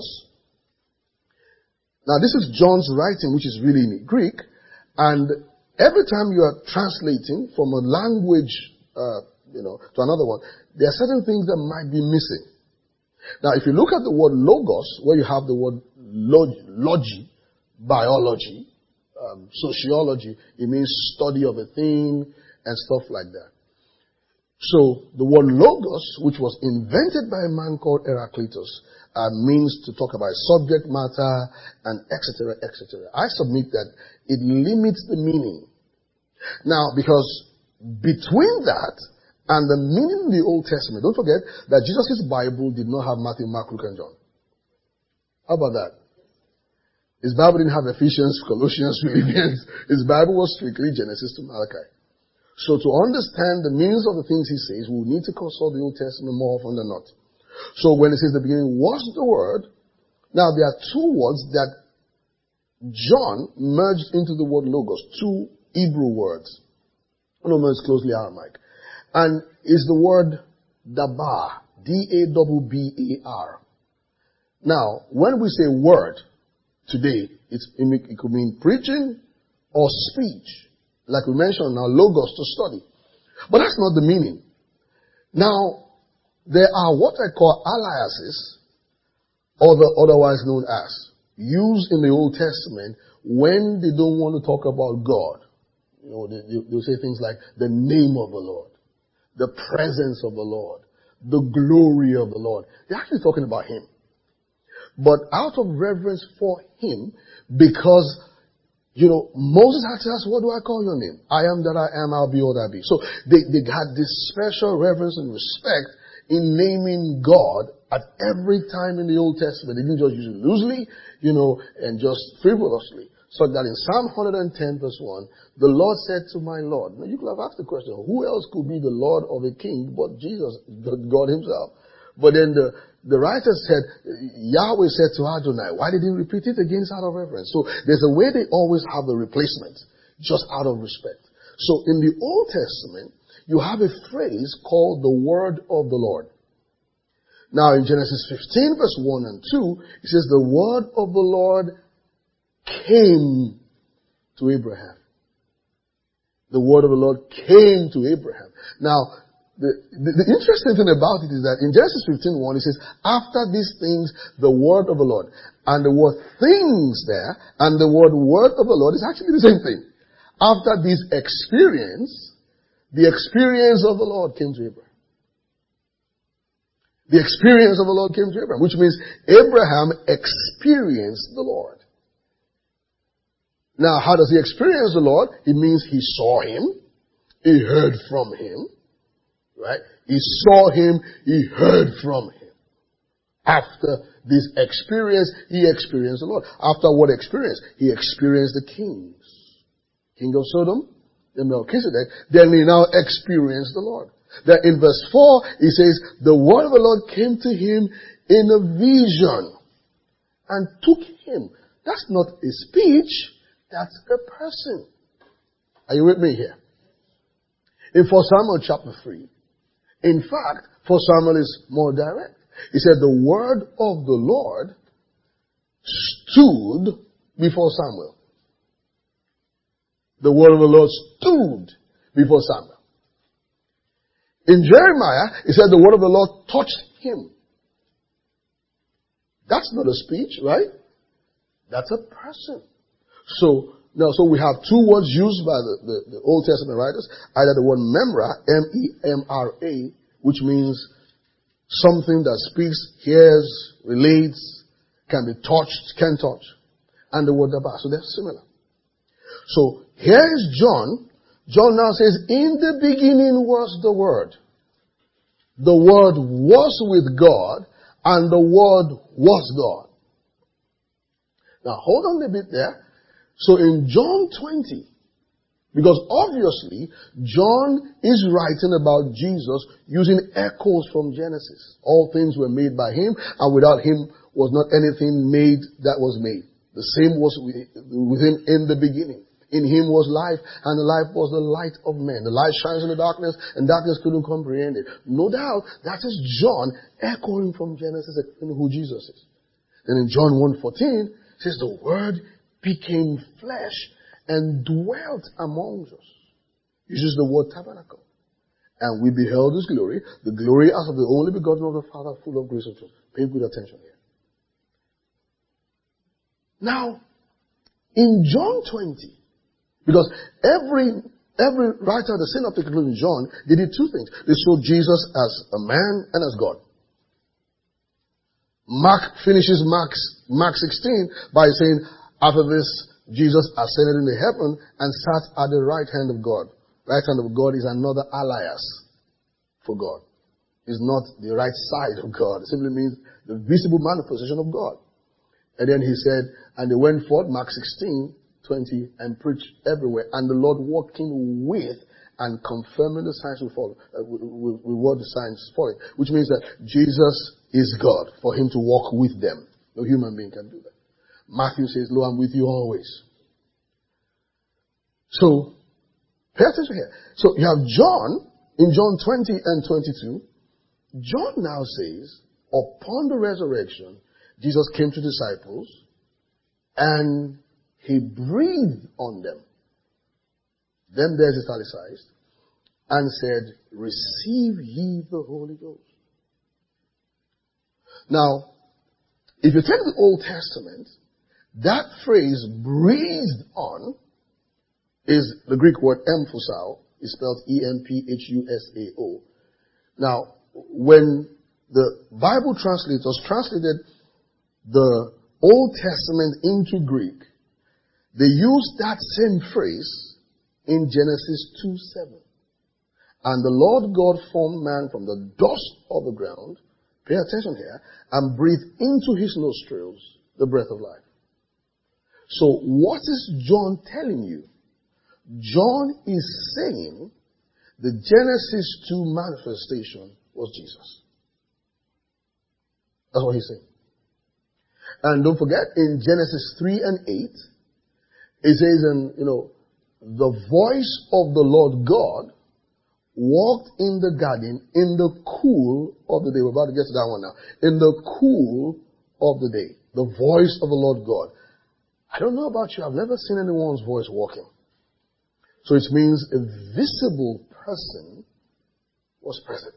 now this is John's writing, which is really in Greek, and every time you are translating from a language, uh, you know, to another one, there are certain things that might be missing. Now, if you look at the word logos, where you have the word log- logy, biology, um, sociology, it means study of a thing and stuff like that. So, the word logos, which was invented by a man called Heraclitus, uh, means to talk about subject matter and et cetera, et cetera. I submit that it limits the meaning. Now, because between that and the meaning in the Old Testament, don't forget that Jesus' Bible did not have Matthew, Mark, Luke, and John. How about that? His Bible didn't have Ephesians, Colossians, Philippians. His Bible was strictly Genesis to Malachi. So to understand the meanings of the things he says, we need to consult the Old Testament more often than not. So when it says the beginning was the Word, now there are two words that John merged into the word logos, two Hebrew words. One of them is closely Aramaic. And is the word dabar, D A B B A R. Now, when we say word today, it's, it could mean preaching, or speech. Like we mentioned now, logos, to study. But that's not the meaning. Now, there are what I call aliases, or the otherwise known as, used in the Old Testament when they don't want to talk about God. You know, they, they, they'll say things like the name of the Lord, the presence of the Lord, the glory of the Lord. They're actually talking about Him. But out of reverence for Him, because, you know, Moses had to ask, what do I call your name? I am that I am, I'll be all that I be. So they, they had this special reverence and respect in naming God at every time in the Old Testament. They didn't just use it loosely, you know, and just frivolously. So that in Psalm one ten verse one, the Lord said to my Lord. Now you could have asked the question, who else could be the Lord of a king but Jesus, God Himself? But then the, the writer said, Yahweh said to Adonai. Why did He repeat it? Again, it's out of reverence. So there's a way they always have a replacement, just out of respect. So in the Old Testament, you have a phrase called the word of the Lord. Now in Genesis fifteen verse one and two, it says the word of the Lord came to Abraham. The word of the Lord came to Abraham. Now, The, the, the interesting thing about it is that in Genesis fifteen one, it says, after these things, the word of the Lord. And the word things there, and the word word of the Lord is actually the same thing. After this experience, the experience of the Lord came to Abraham. The experience of the Lord came to Abraham, which means Abraham experienced the Lord. Now, how does he experience the Lord? It means he saw Him, he heard from Him. Right? He saw Him, he heard from Him. After this experience, he experienced the Lord. After what experience? He experienced the kings. King of Sodom, then Melchizedek, then he now experienced the Lord. Then in verse four, he says, the word of the Lord came to him in a vision and took him. That's not a speech, that's a person. Are you with me here? In First Samuel chapter three, in fact, First Samuel is more direct. He said the word of the Lord stood before Samuel. The word of the Lord stood before Samuel. In Jeremiah, he said the word of the Lord touched him. That's not a speech, right? That's a person. So, now, so we have two words used by the, the, the Old Testament writers. Either the word memra, M E M R A, which means something that speaks, hears, relates, can be touched, can touch. And the word daba. So they're similar. So here is John. John now says, in the beginning was the Word. The Word was with God, and the Word was God. Now hold on a bit there. So in John twenty, because obviously John is writing about Jesus using echoes from Genesis. All things were made by Him, and without Him was not anything made that was made. The same was with Him in the beginning. In Him was life, and the life was the light of men. The light shines in the darkness, and darkness couldn't comprehend it. No doubt, that is John echoing from Genesis, explaining who Jesus is. And in John one fourteen, it says the Word became flesh and dwelt among us. Uses the word tabernacle. And we beheld His glory, the glory as of the only begotten of the Father, full of grace and truth. Pay good attention here. Now, in John twenty, because every every writer of the synoptic, including John, they did two things. They showed Jesus as a man and as God. Mark finishes Mark's, Mark sixteen by saying, after this, Jesus ascended into heaven and sat at the right hand of God. Right hand of God is another alias for God. It's not the right side of God. It simply means the visible manifestation of God. And then he said, and they went forth, Mark sixteen, twenty, and preached everywhere. And the Lord walking with and confirming the signs will follow. Uh, with, with what the signs follow. Which means that Jesus is God for Him to walk with them. No human being can do that. Matthew says, lo, I'm with you always. So, pay attention here. So, you have John, in John twenty and twenty-two, John now says, upon the resurrection, Jesus came to disciples, and He breathed on them. then there's italicized, and said, receive ye the Holy Ghost. Now, if you take the Old Testament, that phrase, breathed on, is the Greek word emphusao. It's spelled E M P H U S A O. Now, when the Bible translators translated the Old Testament into Greek, they used that same phrase in Genesis two seven. And the Lord God formed man from the dust of the ground, pay attention here, and breathed into his nostrils the breath of life. So what is John telling you? John is saying the Genesis two manifestation was Jesus. That's what he's saying. And don't forget, in Genesis three and eight, it says, and you know, the voice of the Lord God walked in the garden in the cool of the day. We're about to get to that one now. In the cool of the day. The voice of the Lord God. I don't know about you. I've never seen anyone's voice walking. So it means a visible person was present.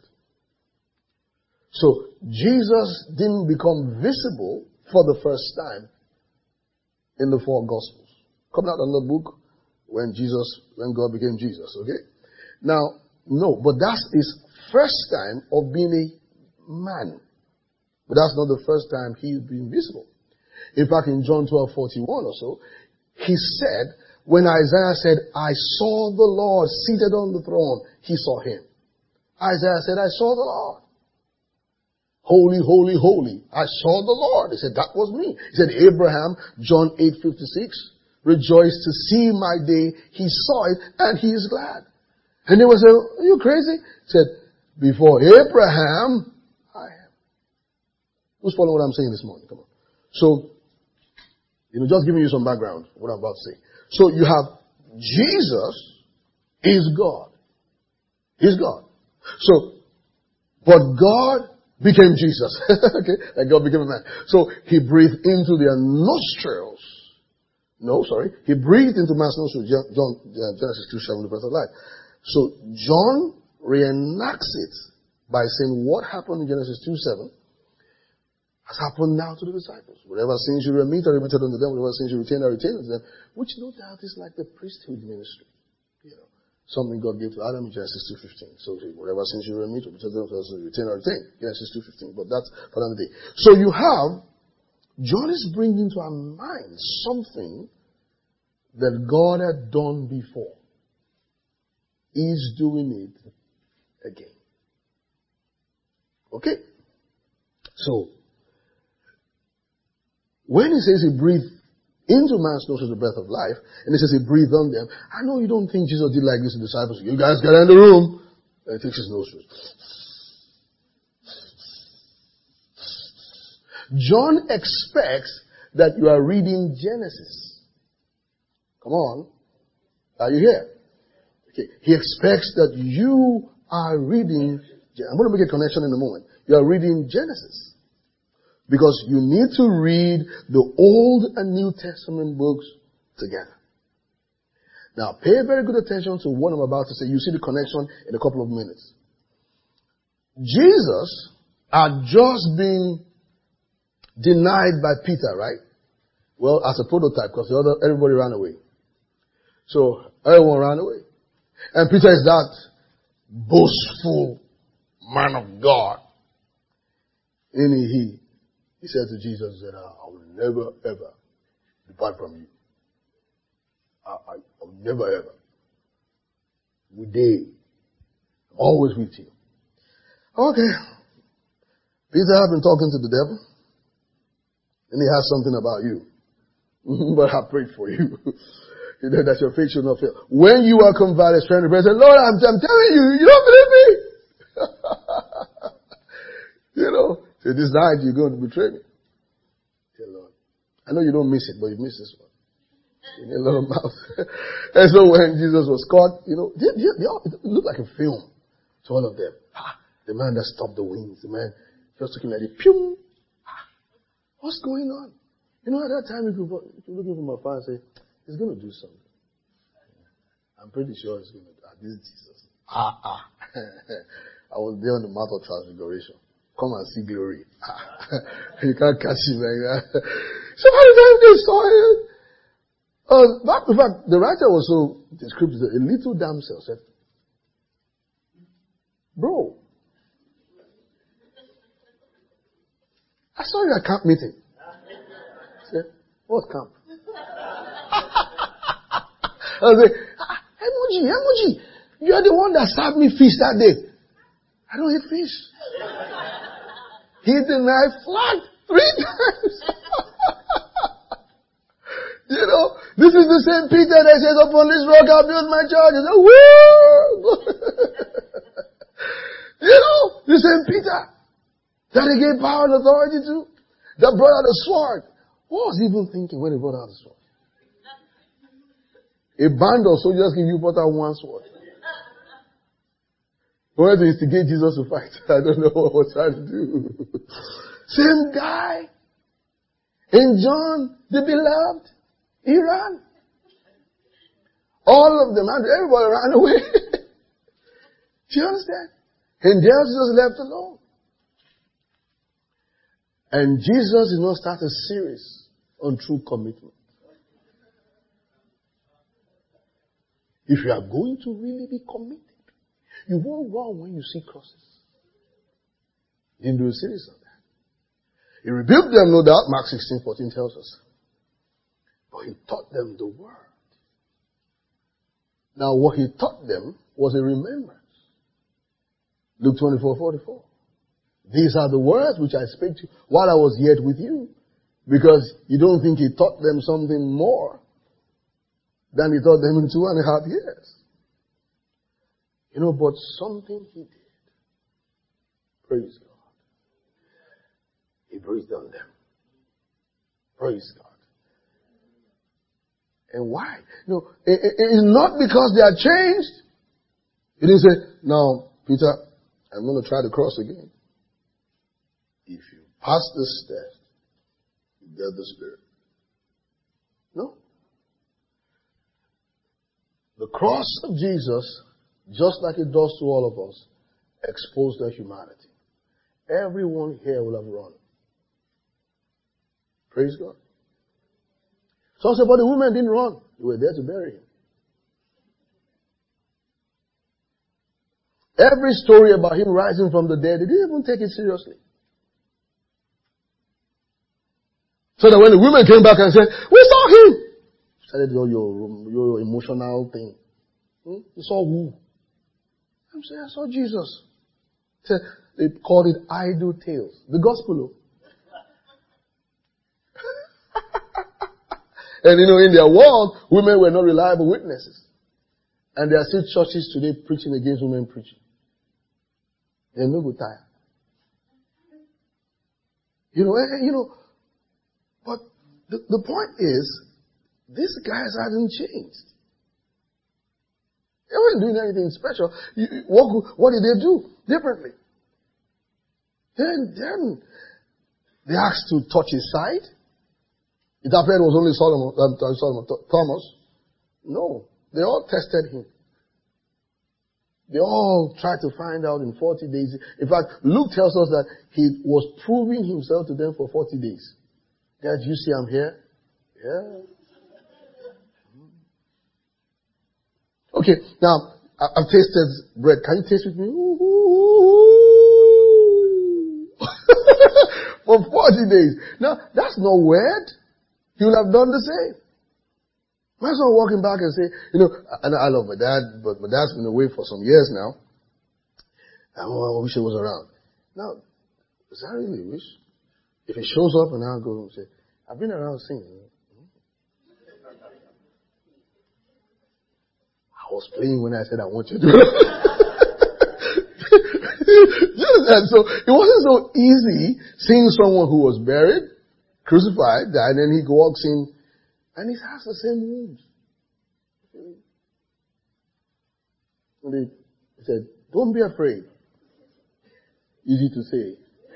So Jesus didn't become visible for the first time in the four Gospels. Coming out of the book when Jesus, when God became Jesus, okay? Now, no, but that's his first time of being a man. But that's not the first time he's been visible. In fact, in John twelve forty-one or so, he said, when Isaiah said, I saw the Lord seated on the throne, he saw him. Isaiah said, I saw the Lord. Holy, holy, holy. I saw the Lord. He said, that was me. He said, Abraham, John eight fifty-six, rejoiced to see my day. He saw it and he is glad. And they would say, are you crazy? He said, before Abraham, I am. Who's following what I'm saying this morning? Come on. So, you know, just giving you some background, what I'm about to say. So you have Jesus is God. He's God. So, but God became Jesus. Okay? And God became a man. So he breathed into their nostrils. No, sorry. He breathed into man's nostrils. John, Genesis two seven, the breath of life. So John reenacts it by saying what happened in Genesis two seven has happened now to the disciples. Whatever sins you remit are remitted unto them. Whatever sins you retain are retained unto them. Which no doubt is like the priesthood ministry. You know, something God gave to Adam in Genesis two fifteen. So whatever sins you remit or remitted unto them, retain are retained. Genesis two fifteen. But that's for another day. So you have, John is bringing to our minds something that God had done before. He's doing it again. Okay? So, when he says he breathed into man's nostrils the breath of life, and he says he breathed on them, I know you don't think Jesus did like this to the disciples. You guys get in the room. And he takes his nostrils. John expects that you are reading Genesis. Come on. Are you here? Okay. He expects that you are reading, I'm going to make a connection in a moment. You are reading Genesis. Because you need to read the Old and New Testament books together. Now, pay very good attention to what I'm about to say. You see the connection in a couple of minutes. Jesus had just been denied by Peter, right? Well, as a prototype, because the other, everybody ran away. So, everyone ran away. And Peter is that boastful man of God. And he, he said to Jesus, that I will never ever depart from you. I, I, I will never ever. We day. Always with you. Okay. Peter had been talking to the devil. And he has something about you. But I prayed for you. You know, that your faith should not fail. When you are converted, trying to pray, say, Lord, I'm, I'm telling you, you don't believe me. You know, say, this night you're going to betray me. Say, Lord, I know you don't miss it, but you miss this one. You need a little mouth. And so when Jesus was caught, you know, they, they, they all, it looked like a film to all of them. Ah, the man that stopped the winds, the man just took him like a pew. Ah, what's going on? You know, at that time, if you're looking from afar and say, he's going to do something. I'm pretty sure it's going to, ah, this is Jesus. Ah, ah. I was there on the Mount of Transfiguration. Come and see glory. Ah. You can't catch him like that. So by the time they saw it, uh, that, in fact, the writer was so descriptive. A little damsel said, bro, I saw you at camp meeting. I said, what camp? I said, ah, emoji, emoji. You are the one that served me fish that day. I don't eat fish. Hit the knife flat three times. You know, this is the same Peter that says, upon this rock I'll build my church. He said, woo! You know, the same Peter that he gave power and authority to, that brought out a sword. What was he even thinking when he brought out the sword? A band of soldiers give you brought out one sword. He wanted to instigate Jesus to fight. I don't know what he was trying to do. Same guy. In John, the beloved, he ran. All of them, everybody ran away. Do you understand? And there Jesus left alone. And Jesus did not start a series on true commitment. If you are going to really be committed, you won't run when you see crosses. He didn't do a series on that. He rebuked them, no doubt, Mark sixteen fourteen tells us. But he taught them the word. Now what he taught them was a remembrance. Luke twenty-four forty-four. These are the words which I spake to you while I was yet with you. Because you don't think he taught them something more than he taught them in two and a half years. You know, but something he did. Praise God. He breathed on them. Praise God. And why? No, it, it, it's not because they are changed. He didn't say, now, Peter, I'm going to try to cross again. If you pass this test, you get the Spirit. No. The cross of Jesus, just like it does to all of us, exposed their humanity. Everyone here will have run. Praise God. Some say, but the women didn't run. They were there to bury him. Every story about him rising from the dead, they didn't even take it seriously. So that when the women came back and said, we saw him. Started all your, your emotional thing. Hmm? You saw who? I'm saying, I saw Jesus. Said, they called it idle tales. The gospel. And you know, in their world, women were not reliable witnesses. And there are still churches today preaching against women preaching. They're no good time. You know, and, you know, but the, the point is, these guys hadn't changed. They weren't doing anything special. You, what, what did they do differently? Then, then, they asked to touch his side. It appeared it was only Solomon, um, Solomon, Thomas. No. They all tested him. They all tried to find out in forty days. In fact, Luke tells us that he was proving himself to them for forty days. Dad, you see I'm here? Yeah. Okay, now, I've tasted bread. Can you taste with me? For forty days. Now, that's not weird. He would have done the same. My son walking back and say, you know, and I love my dad, but my dad's been away for some years now. And I wish he was around. Now, is that really a wish? If he shows up and I'll go and say, I've been around singing. I was playing when I said I want you to do it. And so it wasn't so easy seeing someone who was buried, crucified, died, and then he walks in and he has the same wounds. And they said, don't be afraid. Easy to say.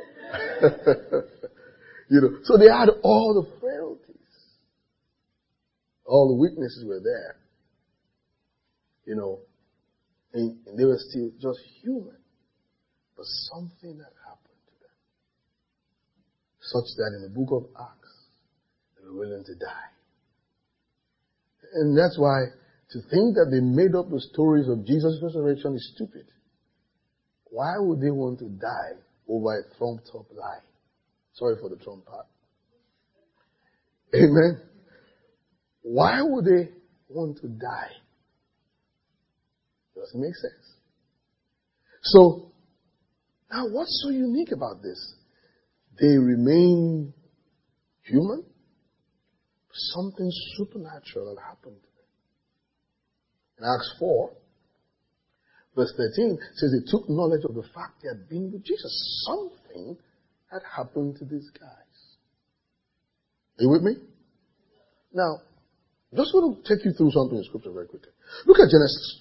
You know, so they had all the frailties. All the weaknesses were there. you know, and, and they were still just human. But something had happened to them, such that in the book of Acts, they were willing to die. And that's why to think that they made up the stories of Jesus' resurrection is stupid. Why would they want to die over a trumped-up lie? Sorry for the Trump part. Amen. Why would they want to die? Doesn't make sense. So, now what's so unique about this? They remain human. Something supernatural had happened to them. In Acts four, verse thirteen, says they took knowledge of the fact they had been with Jesus. Something had happened to these guys. Are you with me? Now, just want to take you through something in Scripture very quickly. Look at Genesis.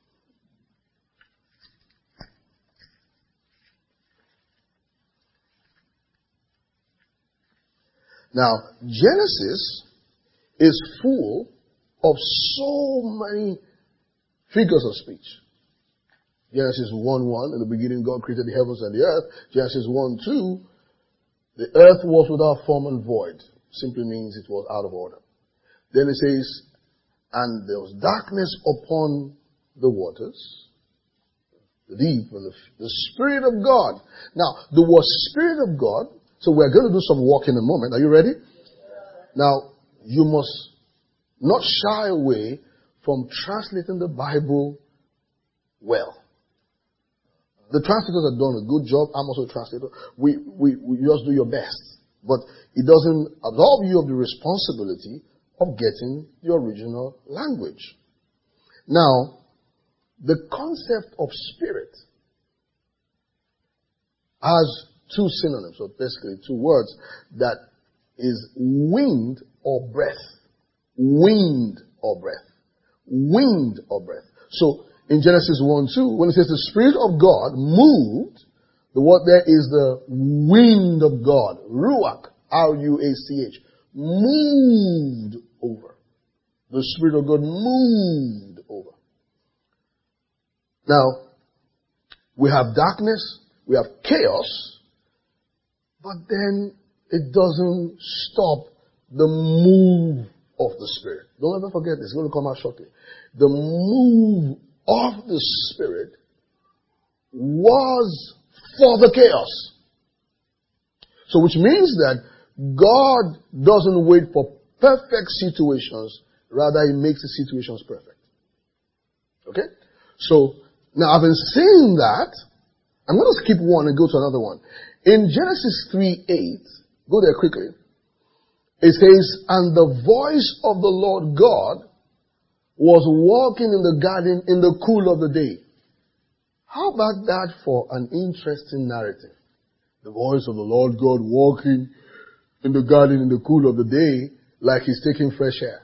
Now, Genesis is full of so many figures of speech. Genesis one one, in the beginning God created the heavens and the earth. Genesis one two, the earth was without form and void. Simply means it was out of order. Then it says, and there was darkness upon the waters, the deep, and the, the Spirit of God. Now, the word Spirit of God, so we're going to do some walk in a moment. Are you ready? Now, you must not shy away from translating the Bible well. The translators have done a good job. I'm also a translator. We, we, we just do your best. But it doesn't absolve you of the responsibility of getting the original language. Now, the concept of spirit has two synonyms, so basically two words, that is wind or breath. Wind or breath. Wind or breath. So, in Genesis one two, when it says the Spirit of God moved, the word there is the wind of God. Ruach, R U A C H. Moved over. The Spirit of God moved over. Now, we have darkness, we have chaos, but then it doesn't stop the move of the Spirit. Don't ever forget this. It's going to come out shortly. The move of the Spirit was for the chaos. So which means that God doesn't wait for perfect situations. Rather, He makes the situations perfect. Okay? So, now having seen that, I'm going to skip one and go to another one. In Genesis three eight, go there quickly. It says, and the voice of the Lord God was walking in the garden in the cool of the day. How about that for an interesting narrative? The voice of the Lord God walking in the garden in the cool of the day like He's taking fresh air.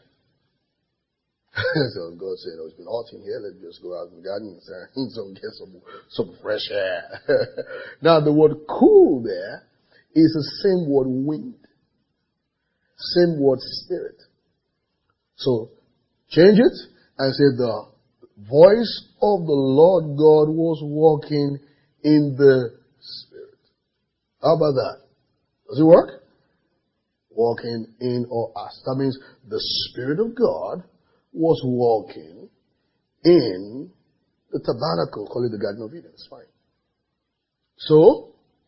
So God said, oh, it's been hot in here. Let's just go out in the garden and so get some, some fresh air. Now the word cool there is the same word wind. Same word spirit. So change it and say the voice of the Lord God was walking in the Spirit. How about that? Does it work? Walking in or us. That means the Spirit of God was walking in the tabernacle, call it the Garden of Eden. It's fine. So,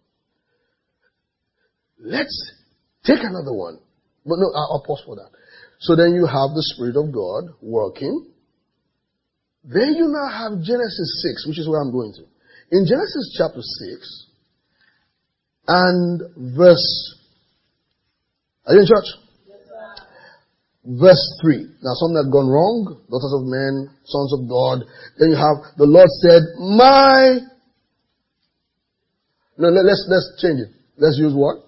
let's take another one. But no, I'll pause for that. So then you have the Spirit of God working. Then you now have Genesis six, which is where I'm going to. In Genesis chapter six and verse, are you in church? Yes, sir. Verse three. Now something had gone wrong. Daughters of men, sons of God. Then you have, the Lord said, my, no, let, let's, let's change it. Let's use what?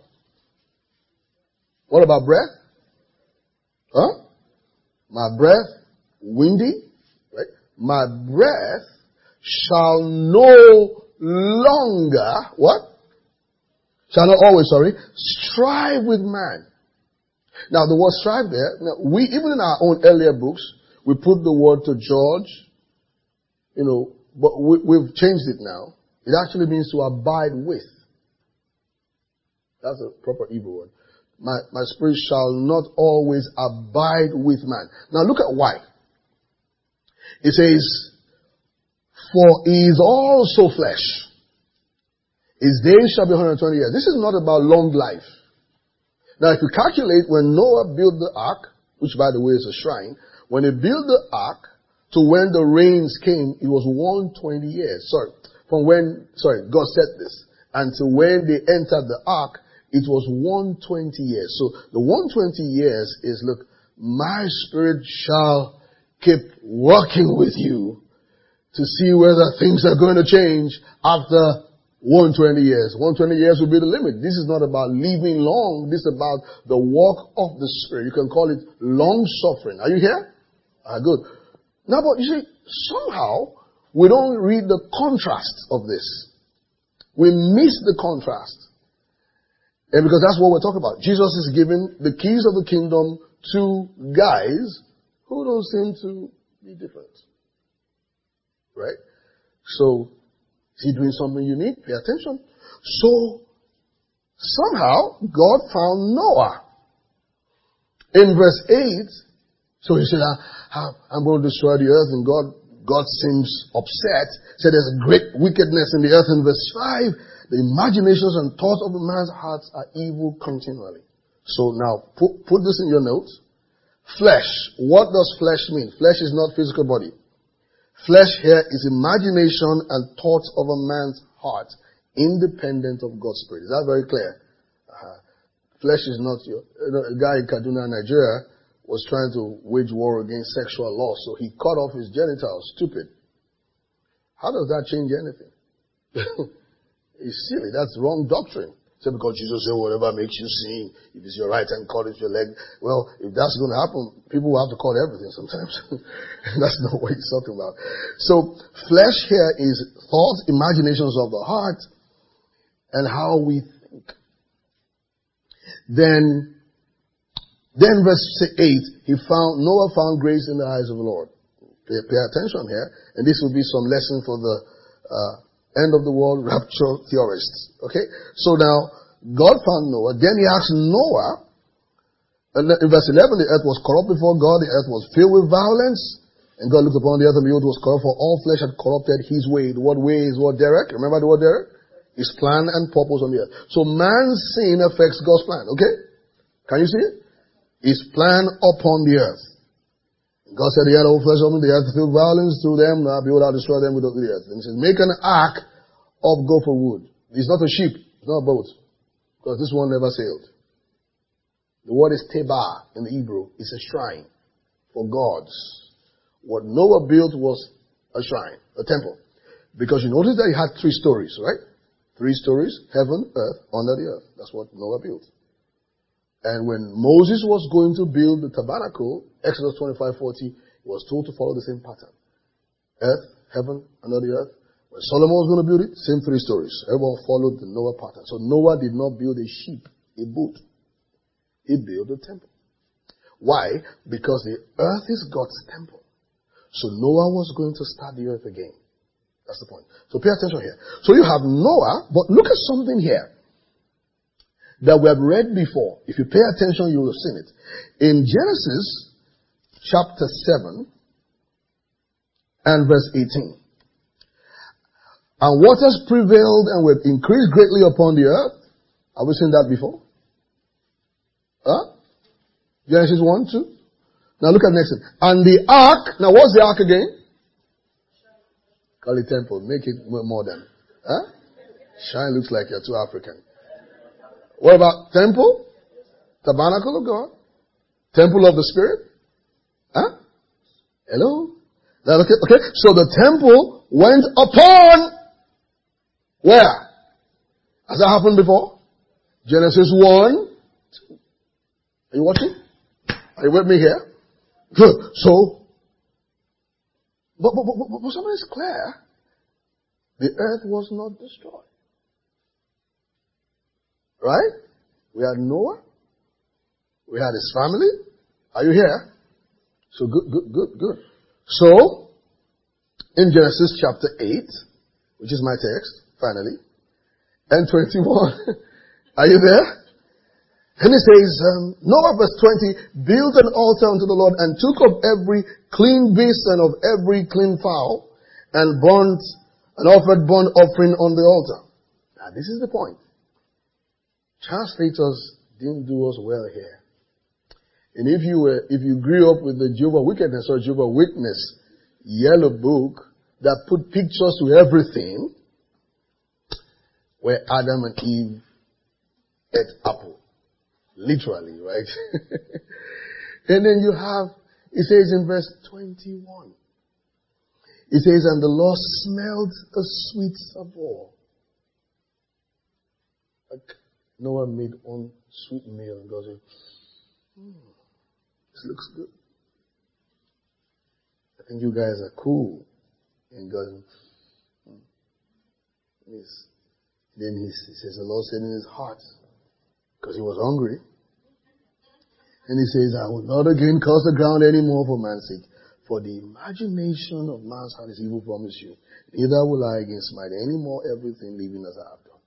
What about breath? Huh? My breath, windy, right? My breath shall no longer, what? Shall not always, sorry, strive with man. Now the word strive there, now we, even in our own earlier books, we put the word to George, you know, but we, we've changed it now. It actually means to abide with. That's a proper Hebrew word. My, my spirit shall not always abide with man. Now look at why. It says, for he is also flesh. His days shall be one hundred twenty years. This is not about long life. Now if you calculate when Noah built the ark, which by the way is a shrine, when he built the ark to when the rains came, it was one hundred twenty years. Sorry. From when, sorry, God said this. Until when they entered the ark, it was one hundred twenty years. So the one hundred twenty years is, look, my spirit shall keep working with you to see whether things are going to change after one hundred twenty years. one hundred twenty years will be the limit. This is not about living long. This is about the walk of the Spirit. You can call it long suffering. Are you here? Ah, good. Now, but you see, somehow we don't read the contrast of this. We miss the contrast. And because that's what we're talking about. Jesus is giving the keys of the kingdom to guys who don't seem to be different. Right? So, is he doing something unique? Pay attention. So, somehow, God found Noah. In verse eight, so he said, I, I'm going to destroy the earth, and God, God seems upset. Said there's a great wickedness in the earth. In verse five, the imaginations and thoughts of a man's hearts are evil continually. So now, put, put this in your notes. Flesh. What does flesh mean? Flesh is not physical body. Flesh here is imagination and thoughts of a man's heart, independent of God's Spirit. Is that very clear? Uh, flesh is not your, you know, a guy in Kaduna, Nigeria was trying to wage war against sexual lust, so he cut off his genitals. Stupid. How does that change anything? It's silly. That's wrong doctrine. So because Jesus said whatever makes you sin, if it's your right hand, cut it your leg. Well, if that's going to happen, people will have to cut everything sometimes. That's not what he's talking about. So flesh here is thoughts, imaginations of the heart, and how we think. Then, then verse eight, he found, Noah found grace in the eyes of the Lord. Pay, pay attention here, and this will be some lesson for the, uh, end of the world rapture theorists. Okay? So now, God found Noah. Then he asked Noah, in verse eleven, the earth was corrupt before God. The earth was filled with violence. And God looked upon the earth and behold, it was corrupt, for all flesh had corrupted his way. The word way is what, Derek? Remember the word Derek? His plan and purpose on the earth. So man's sin affects God's plan. Okay? Can you see it? His plan upon the earth. God said, he had all flesh on the earth, filled violence through them. Now behold, I'll destroy them with the earth. And he says, make an ark of gopher wood. It's not a ship. It's not a boat. Because this one never sailed. The word is tebar in the Hebrew. It's a shrine for gods. What Noah built was a shrine, a temple. Because you notice that it had three stories, right? Three stories, heaven, earth, under the earth. That's what Noah built. And when Moses was going to build the tabernacle, Exodus twenty-five forty, he was told to follow the same pattern. Earth, heaven, under the earth. When Solomon was going to build it, same three stories. Everyone followed the Noah pattern. So Noah did not build a ship, a boat. He built a temple. Why? Because the earth is God's temple. So Noah was going to start the earth again. That's the point. So pay attention here. So you have Noah, but look at something here that we have read before. If you pay attention, you will have seen it. In Genesis chapter seven and verse eighteen. And waters prevailed and were increased greatly upon the earth. Have we seen that before? Huh? Genesis one, two. Now look at the next one. And the ark, now what's the ark again? Call it temple. Make it more modern. Huh? Shine looks like you're too African. What about temple? Tabernacle of God? Temple of the Spirit? Huh? Hello? Now, okay, okay. So the temple went upon where? Has that happened before? Genesis one. Are you watching? Are you with me here? Good. So, but, but, but, but, but something is clear. The earth was not destroyed. Right? We had Noah. We had his family. Are you here? So good, good, good, good. So, in Genesis chapter eight, which is my text, finally, and twenty-one. Are you there? And it says, um, Noah, verse twenty, built an altar unto the Lord and took of every clean beast and of every clean fowl and burnt and offered burnt offering on the altar. Now this is the point. Translators didn't do us well here. And if you were, if you grew up with the Jehovah's Witness or Jehovah's Witness yellow book that put pictures to everything, where Adam and Eve ate apple. Literally, right? And then you have, it says in verse twenty-one, it says, and the Lord smelled a sweet savour. Like Noah made one sweet meal and God said, hmm, this looks good. I think you guys are cool. And God said, hmm. Yes. Then he says, the Lord said in his heart, because he was hungry. And he says, I will not again curse the ground anymore for man's sake. For the imagination of man's heart is evil, promise you. Neither will I again smite any more everything living as I have done.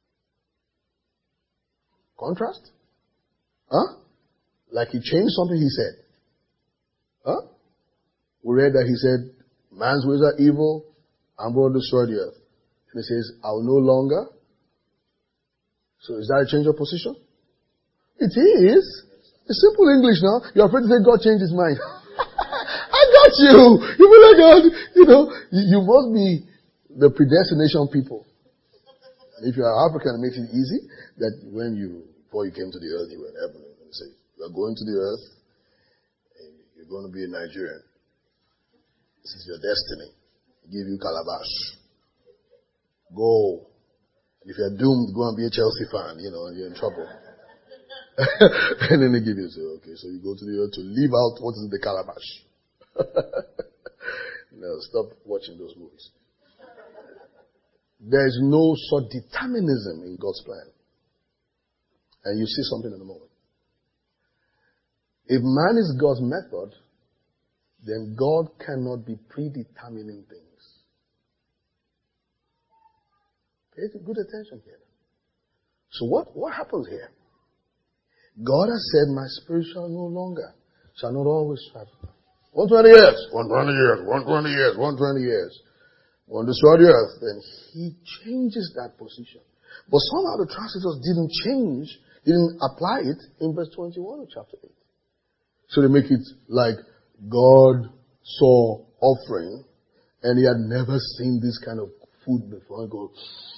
Contrast? Huh? Like he changed something he said. Huh? We read that he said, man's ways are evil, I'm going to destroy the earth. And he says, I will no longer. So is that a change of position? It is. It's simple English now. You're afraid to say God changed his mind. I got you. You feel like God, you know, you, you must be the predestination people. And if you are African, it makes it easy that when you, before you came to the earth, you were in heaven. And you say, you are going to the earth, and you're going to be a Nigerian. This is your destiny. I give you calabash. Go. And if you're doomed, go and be a Chelsea fan, you know, you're in trouble. And then they give you, say, okay, so you go to the earth to leave out what is the calabash. No, stop watching those movies. There is no such determinism in God's plan. And you see something in a moment. If man is God's method, then God cannot be predetermining things. Pay good attention here. So what, what happens here? God has said, my spirit shall no longer, shall not always strive. one hundred twenty years, one hundred twenty years, one hundred twenty years, one hundred twenty years. One destroy the earth. Then he changes that position. But somehow the translators didn't change, didn't apply it in verse twenty-one of chapter eight. So they make it like God saw offering and he had never seen this kind of food before. He goes,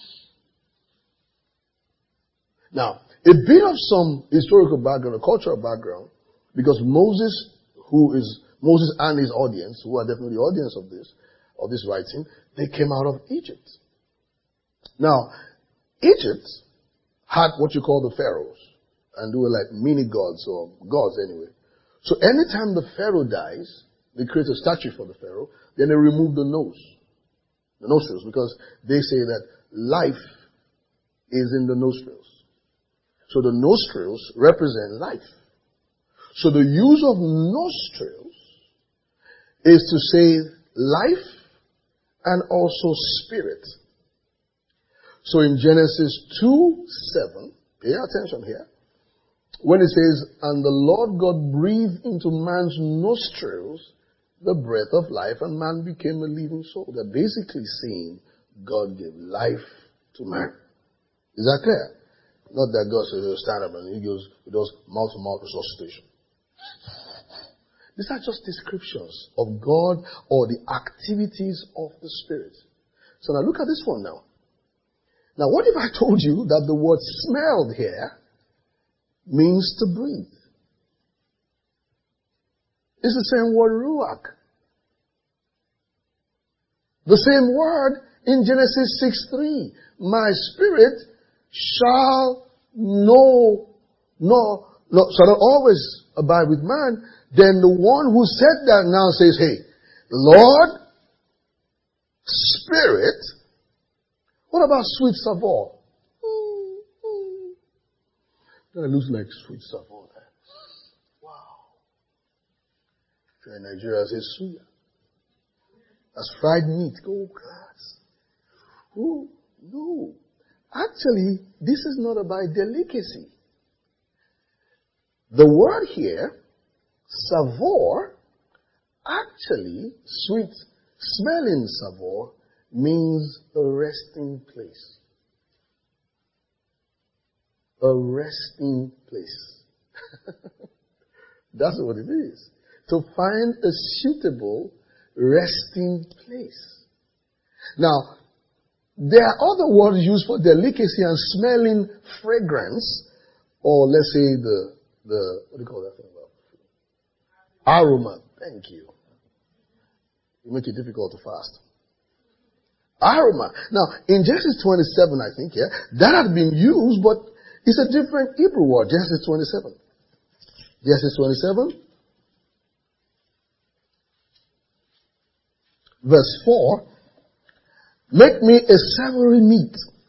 now, a bit of some historical background, a cultural background, because Moses, who is, Moses and his audience, who are definitely the audience of this, of this writing, they came out of Egypt. Now, Egypt had what you call the pharaohs, and they were like mini gods, or gods anyway. So anytime the pharaoh dies, they create a statue for the pharaoh, then they remove the nose, the nostrils, because they say that life is in the nostrils. So the nostrils represent life. So the use of nostrils is to say life and also spirit. So in Genesis two seven, pay attention here, when it says, and the Lord God breathed into man's nostrils the breath of life, and man became a living soul. They're basically saying God gave life to man. Is that clear? Not that God says, stand up and he goes, he does mouth-to-mouth resuscitation. These are just descriptions of God or the activities of the Spirit. So now look at this one now. Now what if I told you that the word smelled here means to breathe? It's the same word ruach. The same word in Genesis six three. My spirit shall no, no, no, shall not always abide with man. Then the one who said that now says, hey, Lord, Spirit, what about sweet savour? Mm-hmm. That looks like sweet savour there. Wow. If you're in Nigeria, say suya. That's fried meat. Oh, class. Oh, no. Actually, this is not about delicacy. The word here, savour, actually, sweet smelling savour, means a resting place. A resting place. That's what it is. To find a suitable resting place. Now, there are other words used for delicacy and smelling fragrance, or let's say the, the, what do you call that thing? Aroma. Thank you. You make it difficult to fast. Aroma. Now, in Genesis twenty-seven, I think, yeah, that had been used, but it's a different Hebrew word, Genesis twenty-seven. Genesis twenty-seven, verse four, make me a savory meat.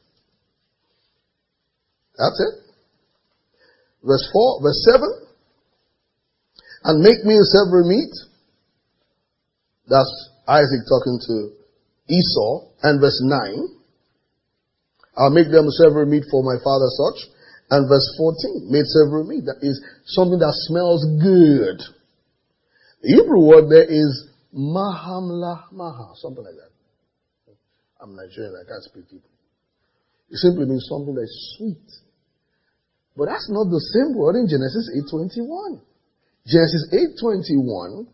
That's it. Verse four, verse seven, and make me a savory meat. That's Isaac talking to Esau. And verse nine, I'll make them a savory meat for my father such. And verse fourteen, made savory meat. That is something that smells good. The Hebrew word there is mahamlah maha, something like that. I'm Nigerian, I can't speak Hebrew. It simply means something that is sweet. But that's not the same word in Genesis eight twenty-one. Genesis eight twenty-one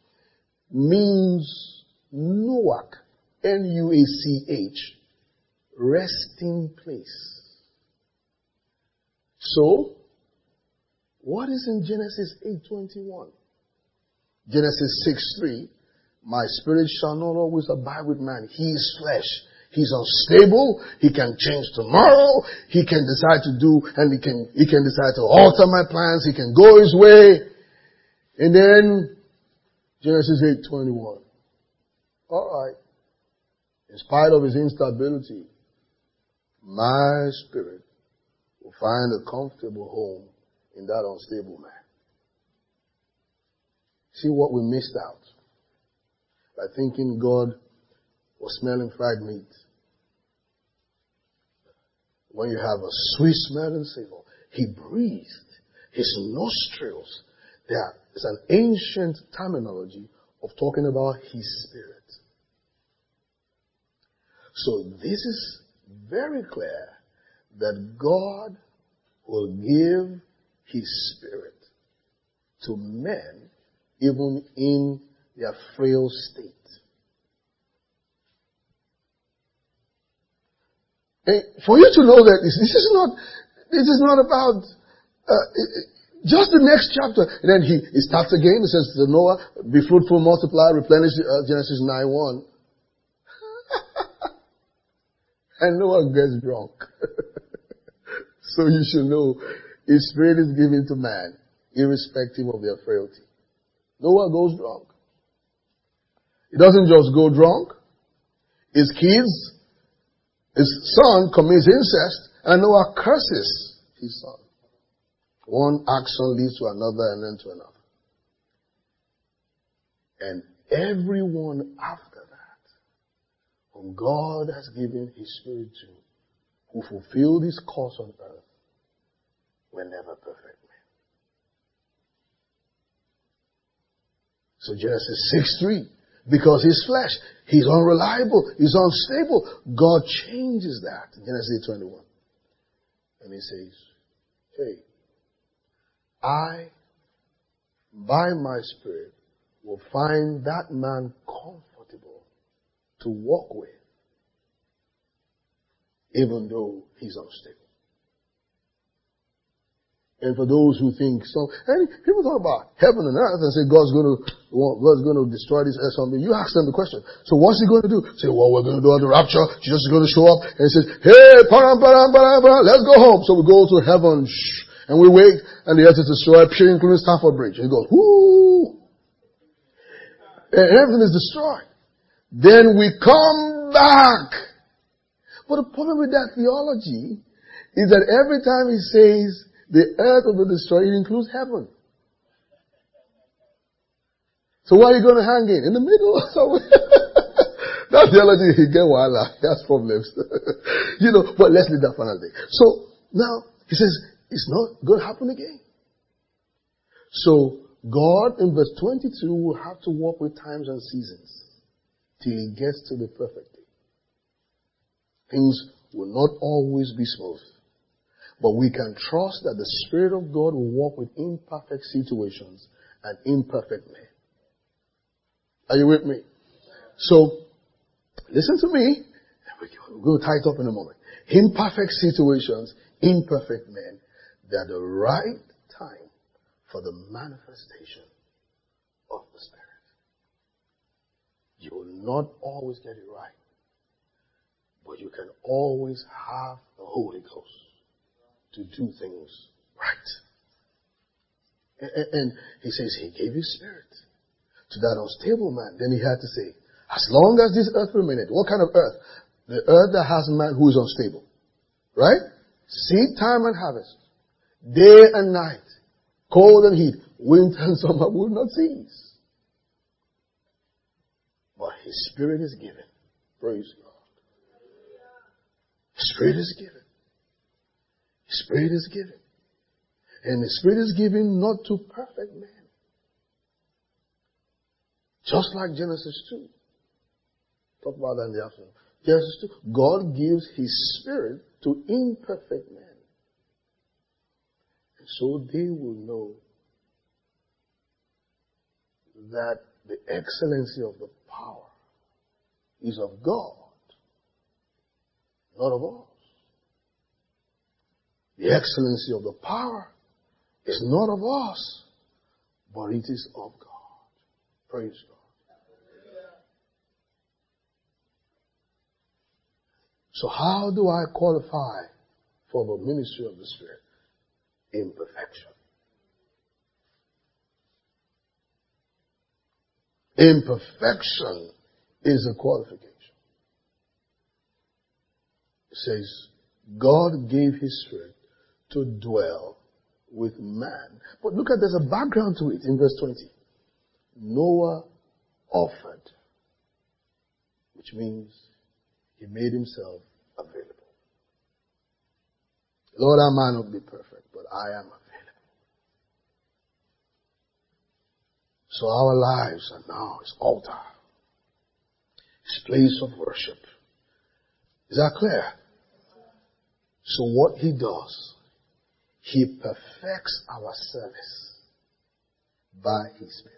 means Nuach, N U A C H, resting place. So, what is in Genesis eight twenty-one? Genesis six three, my spirit shall not always abide with man. He is flesh. He's unstable. He can change tomorrow. He can decide to do, and he can, he can decide to alter my plans. He can go his way. And then, Genesis eight twenty-one. Alright. In spite of his instability, my spirit will find a comfortable home in that unstable man. See what we missed out by thinking God was smelling fried meat. When you have a sweet smelling savor, he breathed his nostrils. There is an ancient terminology of talking about his spirit. So this is very clear that God will give his spirit to men even in their frail state. And for you to know that this, this is not, this is not about, uh, just the next chapter. And then he, he starts again. He says to Noah, be fruitful, multiply, replenish, uh, Genesis nine one. And Noah gets drunk. So you should know his spirit is given to man, irrespective of their frailty. Noah goes drunk. He doesn't just go drunk. His kids, his son commits incest, and Noah curses his son. One action leads to another and then to another. And everyone after that, whom God has given his spirit to, who fulfilled his course on earth, were never perfect men. So Genesis six three, because his flesh, he's unreliable, he's unstable, God changes that in Genesis eight twenty-one. And he says, hey, I, by my spirit, will find that man comfortable to walk with, even though he's unstable. And for those who think so, and people talk about heaven and earth and say God's going to, God's going to destroy this earth someday. You ask them the question. So what's he going to do? Say, well, we're going to do the rapture. Jesus is going to show up and he says, hey, param, param, param, param, let's go home. So we go to heaven, shh, and we wait, and the earth is destroyed, including Stafford Bridge. And he goes, whoo! And everything is destroyed. Then we come back. But the problem with that theology is that every time he says the earth will be destroyed, it includes heaven. So where are you going to hang in? In the middle? That theology, he get wala. He has problems. You know, but let's leave that for another day. So, now, he says, it's not going to happen again. So, God, in verse twenty-two, will have to work with times and seasons till he gets to the perfect day. Things will not always be smooth. But we can trust that the Spirit of God will work with imperfect situations and imperfect men. Are you with me? So, listen to me. We're going to tie it up in a moment. Imperfect situations, imperfect men, they're the right time for the manifestation of the Spirit. You will not always get it right, but you can always have the Holy Ghost to do things right. And, and he says he gave his Spirit to that unstable man. Then he had to say, as long as this earth remaineth, what kind of earth? The earth that has a man who is unstable. Right? Seed time and harvest. Day and night. Cold and heat. Winter and summer will not cease. But his Spirit is given. Praise God. His Spirit is given. His Spirit is given. And the Spirit is given not to perfect men. Just like Genesis two. Talk about that in the afternoon. Genesis two. God gives his Spirit to imperfect men. And so they will know that the excellency of the power is of God, not of us. The excellency of the power is not of us, but it is of God. Praise God. So how do I qualify for the ministry of the Spirit? Imperfection. Imperfection is a qualification. It says, God gave his Spirit to dwell with man. But look at, there's a background to it in verse twenty. Noah offered, which means he made himself available. Lord, I might not be perfect, but I am available. So our lives are now his altar, his place of worship. Is that clear? So what he does, he perfects our service by his Spirit.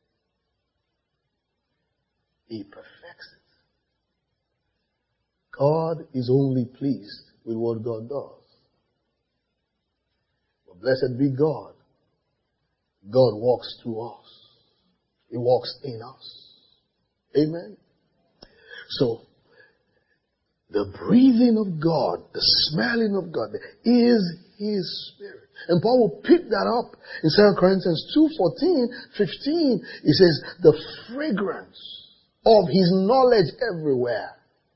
He perfects it. God is only pleased with what God does. But blessed be God. God walks through us. He walks in us. Amen. So, the breathing of God, the smelling of God is his Spirit. And Paul will pick that up in Second Corinthians two, fourteen, fifteen. He says, the fragrance of his knowledge everywhere.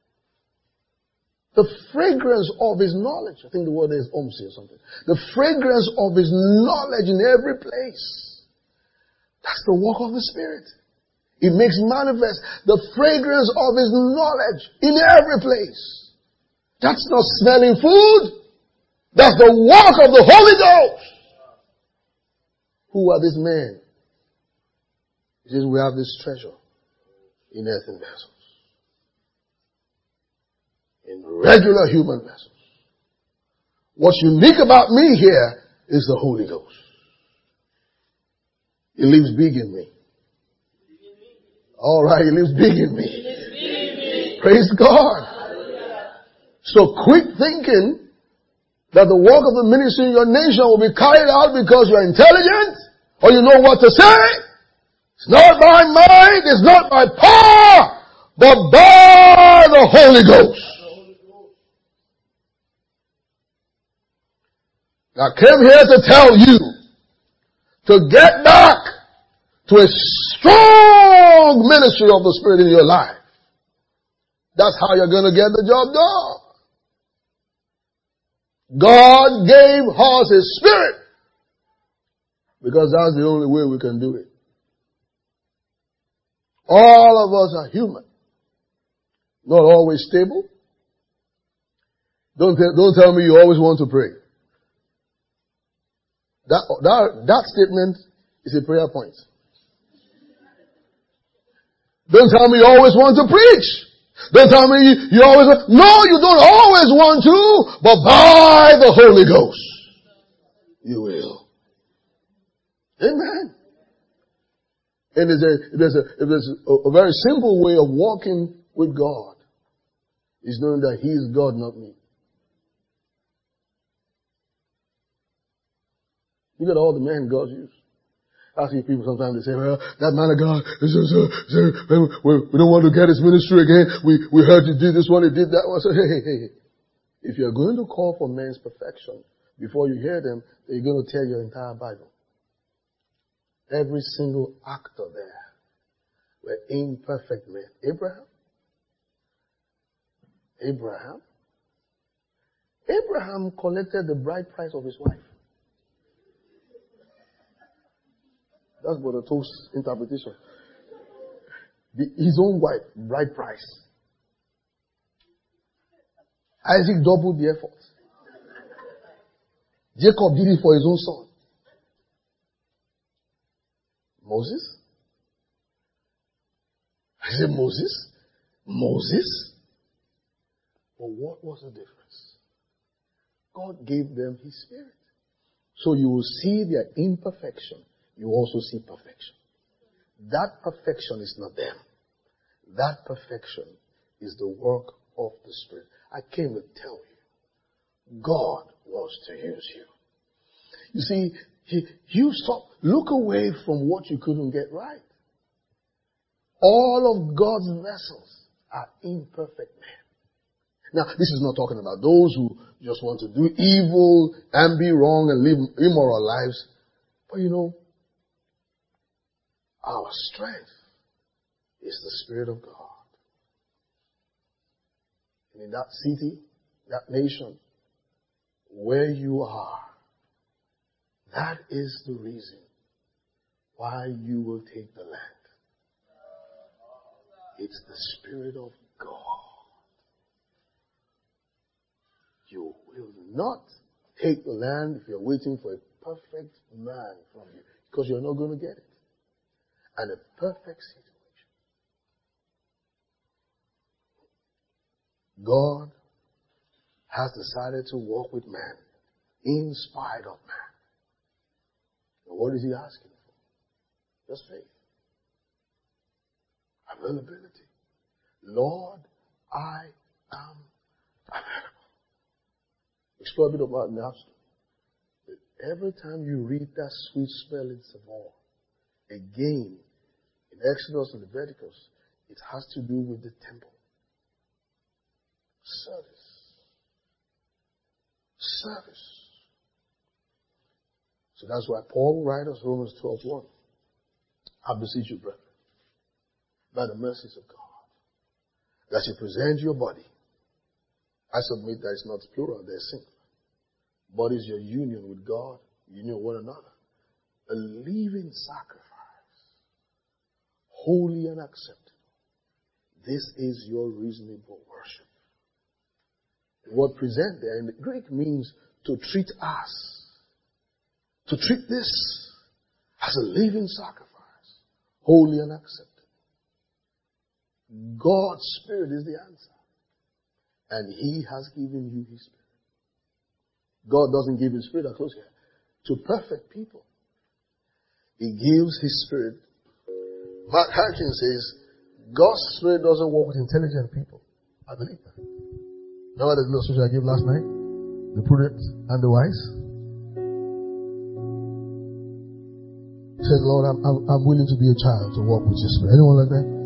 The fragrance of his knowledge. I think the word is omsi or something. The fragrance of his knowledge in every place. That's the work of the Spirit. It makes manifest the fragrance of his knowledge in every place. That's not smelling food. That's the work of the Holy Ghost. Who are these men? He says we have this treasure in earthen vessels. In regular human vessels. What's unique about me here is the Holy Ghost. He lives big in me. All right, he lives big in me. Praise God. So quit thinking that the work of the ministry in your nation will be carried out because you're intelligent or you know what to say. It's not by might, it's not by power, but by the Holy Ghost. I came here to tell you to get back to a strong ministry of the Spirit in your life. That's how you're going to get the job done. God gave us his Spirit because that's the only way we can do it. All of us are human. Not always stable. Don't, don't tell me you always want to pray. That, that, that statement is a prayer point. Don't tell me you always want to preach. Don't tell me you, you always want, no, you don't always want to, but by the Holy Ghost, you will. Amen. And there's a, there's a, there's a, a very simple way of walking with God is knowing that He is God, not me. Look at all the men God used. I see people sometimes they say, well, that man of God, is, is, is, is, we, we don't want to get his ministry again. We, we heard you did this one, he did that one. I say, hey, hey, hey. If you're going to call for men's perfection, before you hear them, they're going to tell your entire Bible. Every single actor there were imperfect men. Abraham? Abraham? Abraham collected the bride price of his wife. That's Brother Toast's interpretation. The, his own wife, bride price. Isaac doubled the effort. Jacob did it for his own son. Moses? I said Moses? Moses? But what was the difference? God gave them His Spirit. So you will see their imperfection. You also see perfection. That perfection is not them. That perfection is the work of the Spirit. I came to tell you, God wants to use you. You see, he, you stop, look away from what you couldn't get right. All of God's vessels are imperfect men. Now, this is not talking about those who just want to do evil and be wrong and live immoral lives. But you know, our strength is the Spirit of God. And in that city, that nation, where you are, that is the reason why you will take the land. It's the Spirit of God. You will not take the land if you're waiting for a perfect man from you, because you're not going to get it. And a perfect situation. God has decided to walk with man in spite of man. And what is He asking for? Just faith. Availability. Lord, I am available. Explore a bit about Napster. Every time you read that sweet smelling savor, again, in Exodus and Leviticus, it has to do with the temple. Service. Service. So that's why Paul writes us Romans twelve one. I beseech you, brethren, by the mercies of God, that you present your body. I submit that it's not plural, they're singular. Body is your union with God, union with one another. A living sacrifice. Holy and acceptable. This is your reasonable worship. The word present there in the Greek means to treat us. To treat this as a living sacrifice. Holy and acceptable. God's Spirit is the answer. And He has given you His Spirit. God doesn't give His Spirit, I close here, to perfect people. He gives His Spirit. Mark Hankins says, God's Spirit doesn't work with intelligent people. I believe that. Remember the illustration I gave last night? The prudent and the wise? He says, Lord, I'm, I'm, I'm willing to be a child to walk with your Spirit. Anyone like that?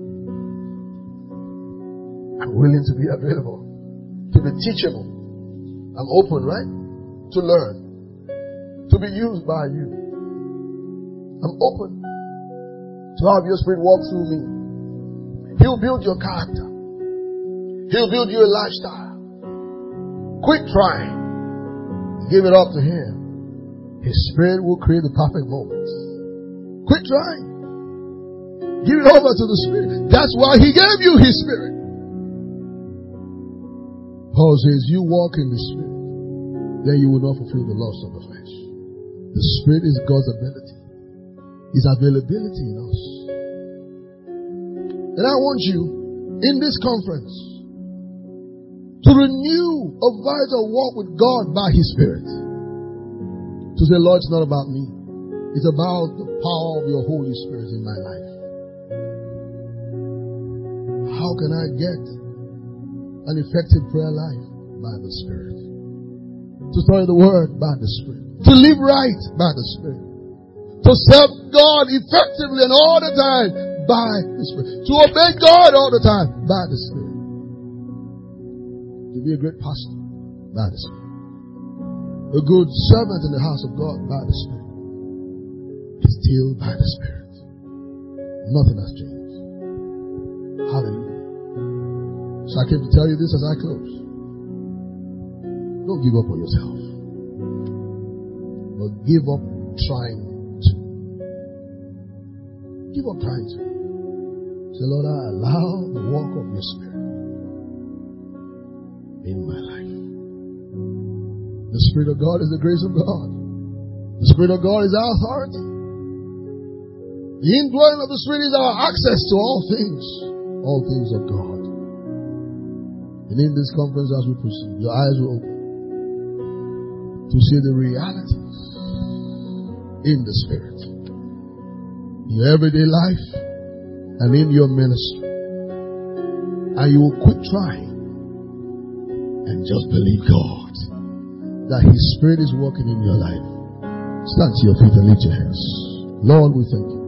I'm willing to be available, to be teachable. I'm open, right? To learn, to be used by you. I'm open to have your Spirit walk through me. He'll build your character. He'll build you a lifestyle. Quit trying. Give it up to Him. His Spirit will create the perfect moments. Quit trying. Give it over to the Spirit. That's why He gave you His Spirit. Paul says, you walk in the Spirit, then you will not fulfill the lust of the flesh. The Spirit is God's ability. His availability in us. And I want you, in this conference, to renew a vital walk with God by His Spirit. To say, Lord, it's not about me. It's about the power of your Holy Spirit in my life. How can I get an effective prayer life? By the Spirit. To study the Word by the Spirit. To live right by the Spirit. To serve God effectively and all the time by the Spirit. To obey God all the time by the Spirit. To be a great pastor by the Spirit. A good servant in the house of God by the Spirit. Still by the Spirit. Nothing has changed. Hallelujah. So I came to tell you this as I close. Don't give up on yourself. But give up trying to. Give up trying to. Say, Lord, I allow the walk of your Spirit in my life. The Spirit of God is the grace of God. The Spirit of God is our authority. The indwelling of the Spirit is our access to all things. All things of God. And in this conference as we proceed, your eyes will open to see the realities in the Spirit. In your everyday life and in your ministry. And you will quit trying and just believe God that His Spirit is working in your life. Stand to your feet and lift your hands. Lord, we thank you.